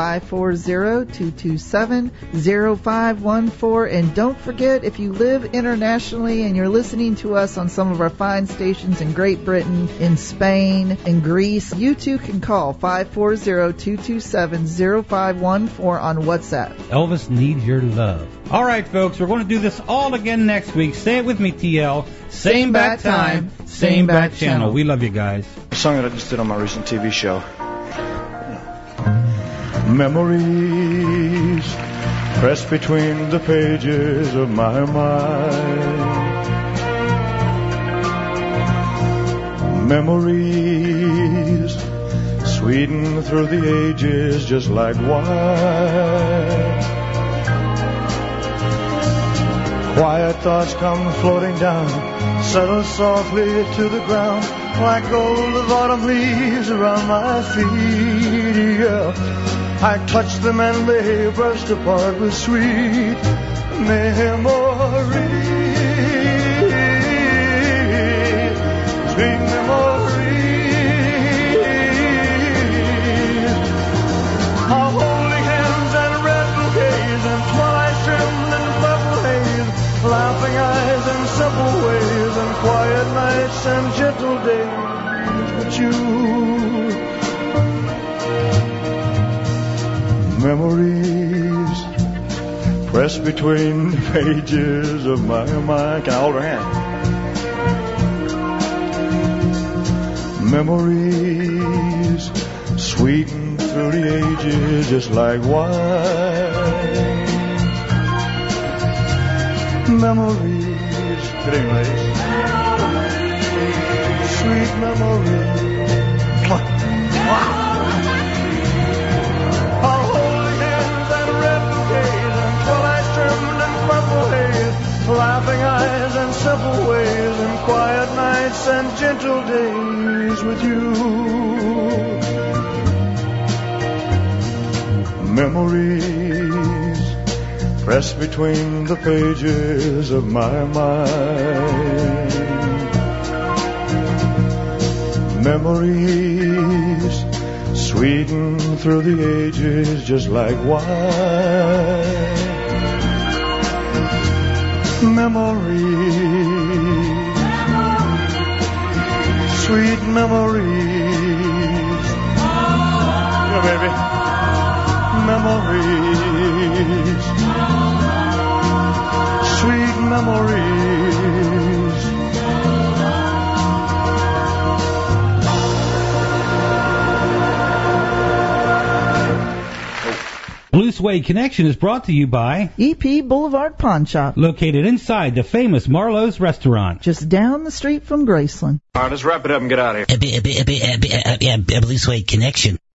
540-227-0514. And don't forget, if you live internationally and you're listening to to us on some of our fine stations in Great Britain, in Spain, in Greece, you too can call 540-227-0514 on WhatsApp. Elvis needs your love. All right, folks, we're going to do this all again next week. Say it with me, TL. Same bat time, same bat channel. We love you guys. A song that I just did on my recent TV show. Memories pressed between the pages of my mind. Memories sweeten through the ages just like wine. Quiet thoughts come floating down, settle softly to the ground, like gold of autumn leaves around my feet. Yeah. I touch them and they burst apart with sweet memories. Sweet memories. Our holding hands and red bouquets and twilight trimmed in purple haze, laughing eyes and simple ways and quiet nights and gentle days with you. Memories pressed between the pages of my mind. Can I hold her hand? Memories sweeten through the ages just like wine. Memories, good evening, ladies. Sweet memories. Laughing eyes and simple ways and quiet nights and gentle days with you. Memories pressed between the pages of my mind. Memories sweeten through the ages just like wine. Memories, sweet memories. Yeah, baby. Memories, sweet memories. Blue Suede Connection is brought to you by EP Boulevard Pawn Shop, located inside the famous Marlowe's restaurant, just down the street from Graceland. All right, let's wrap it up and get out of here. Blue Suede Connection.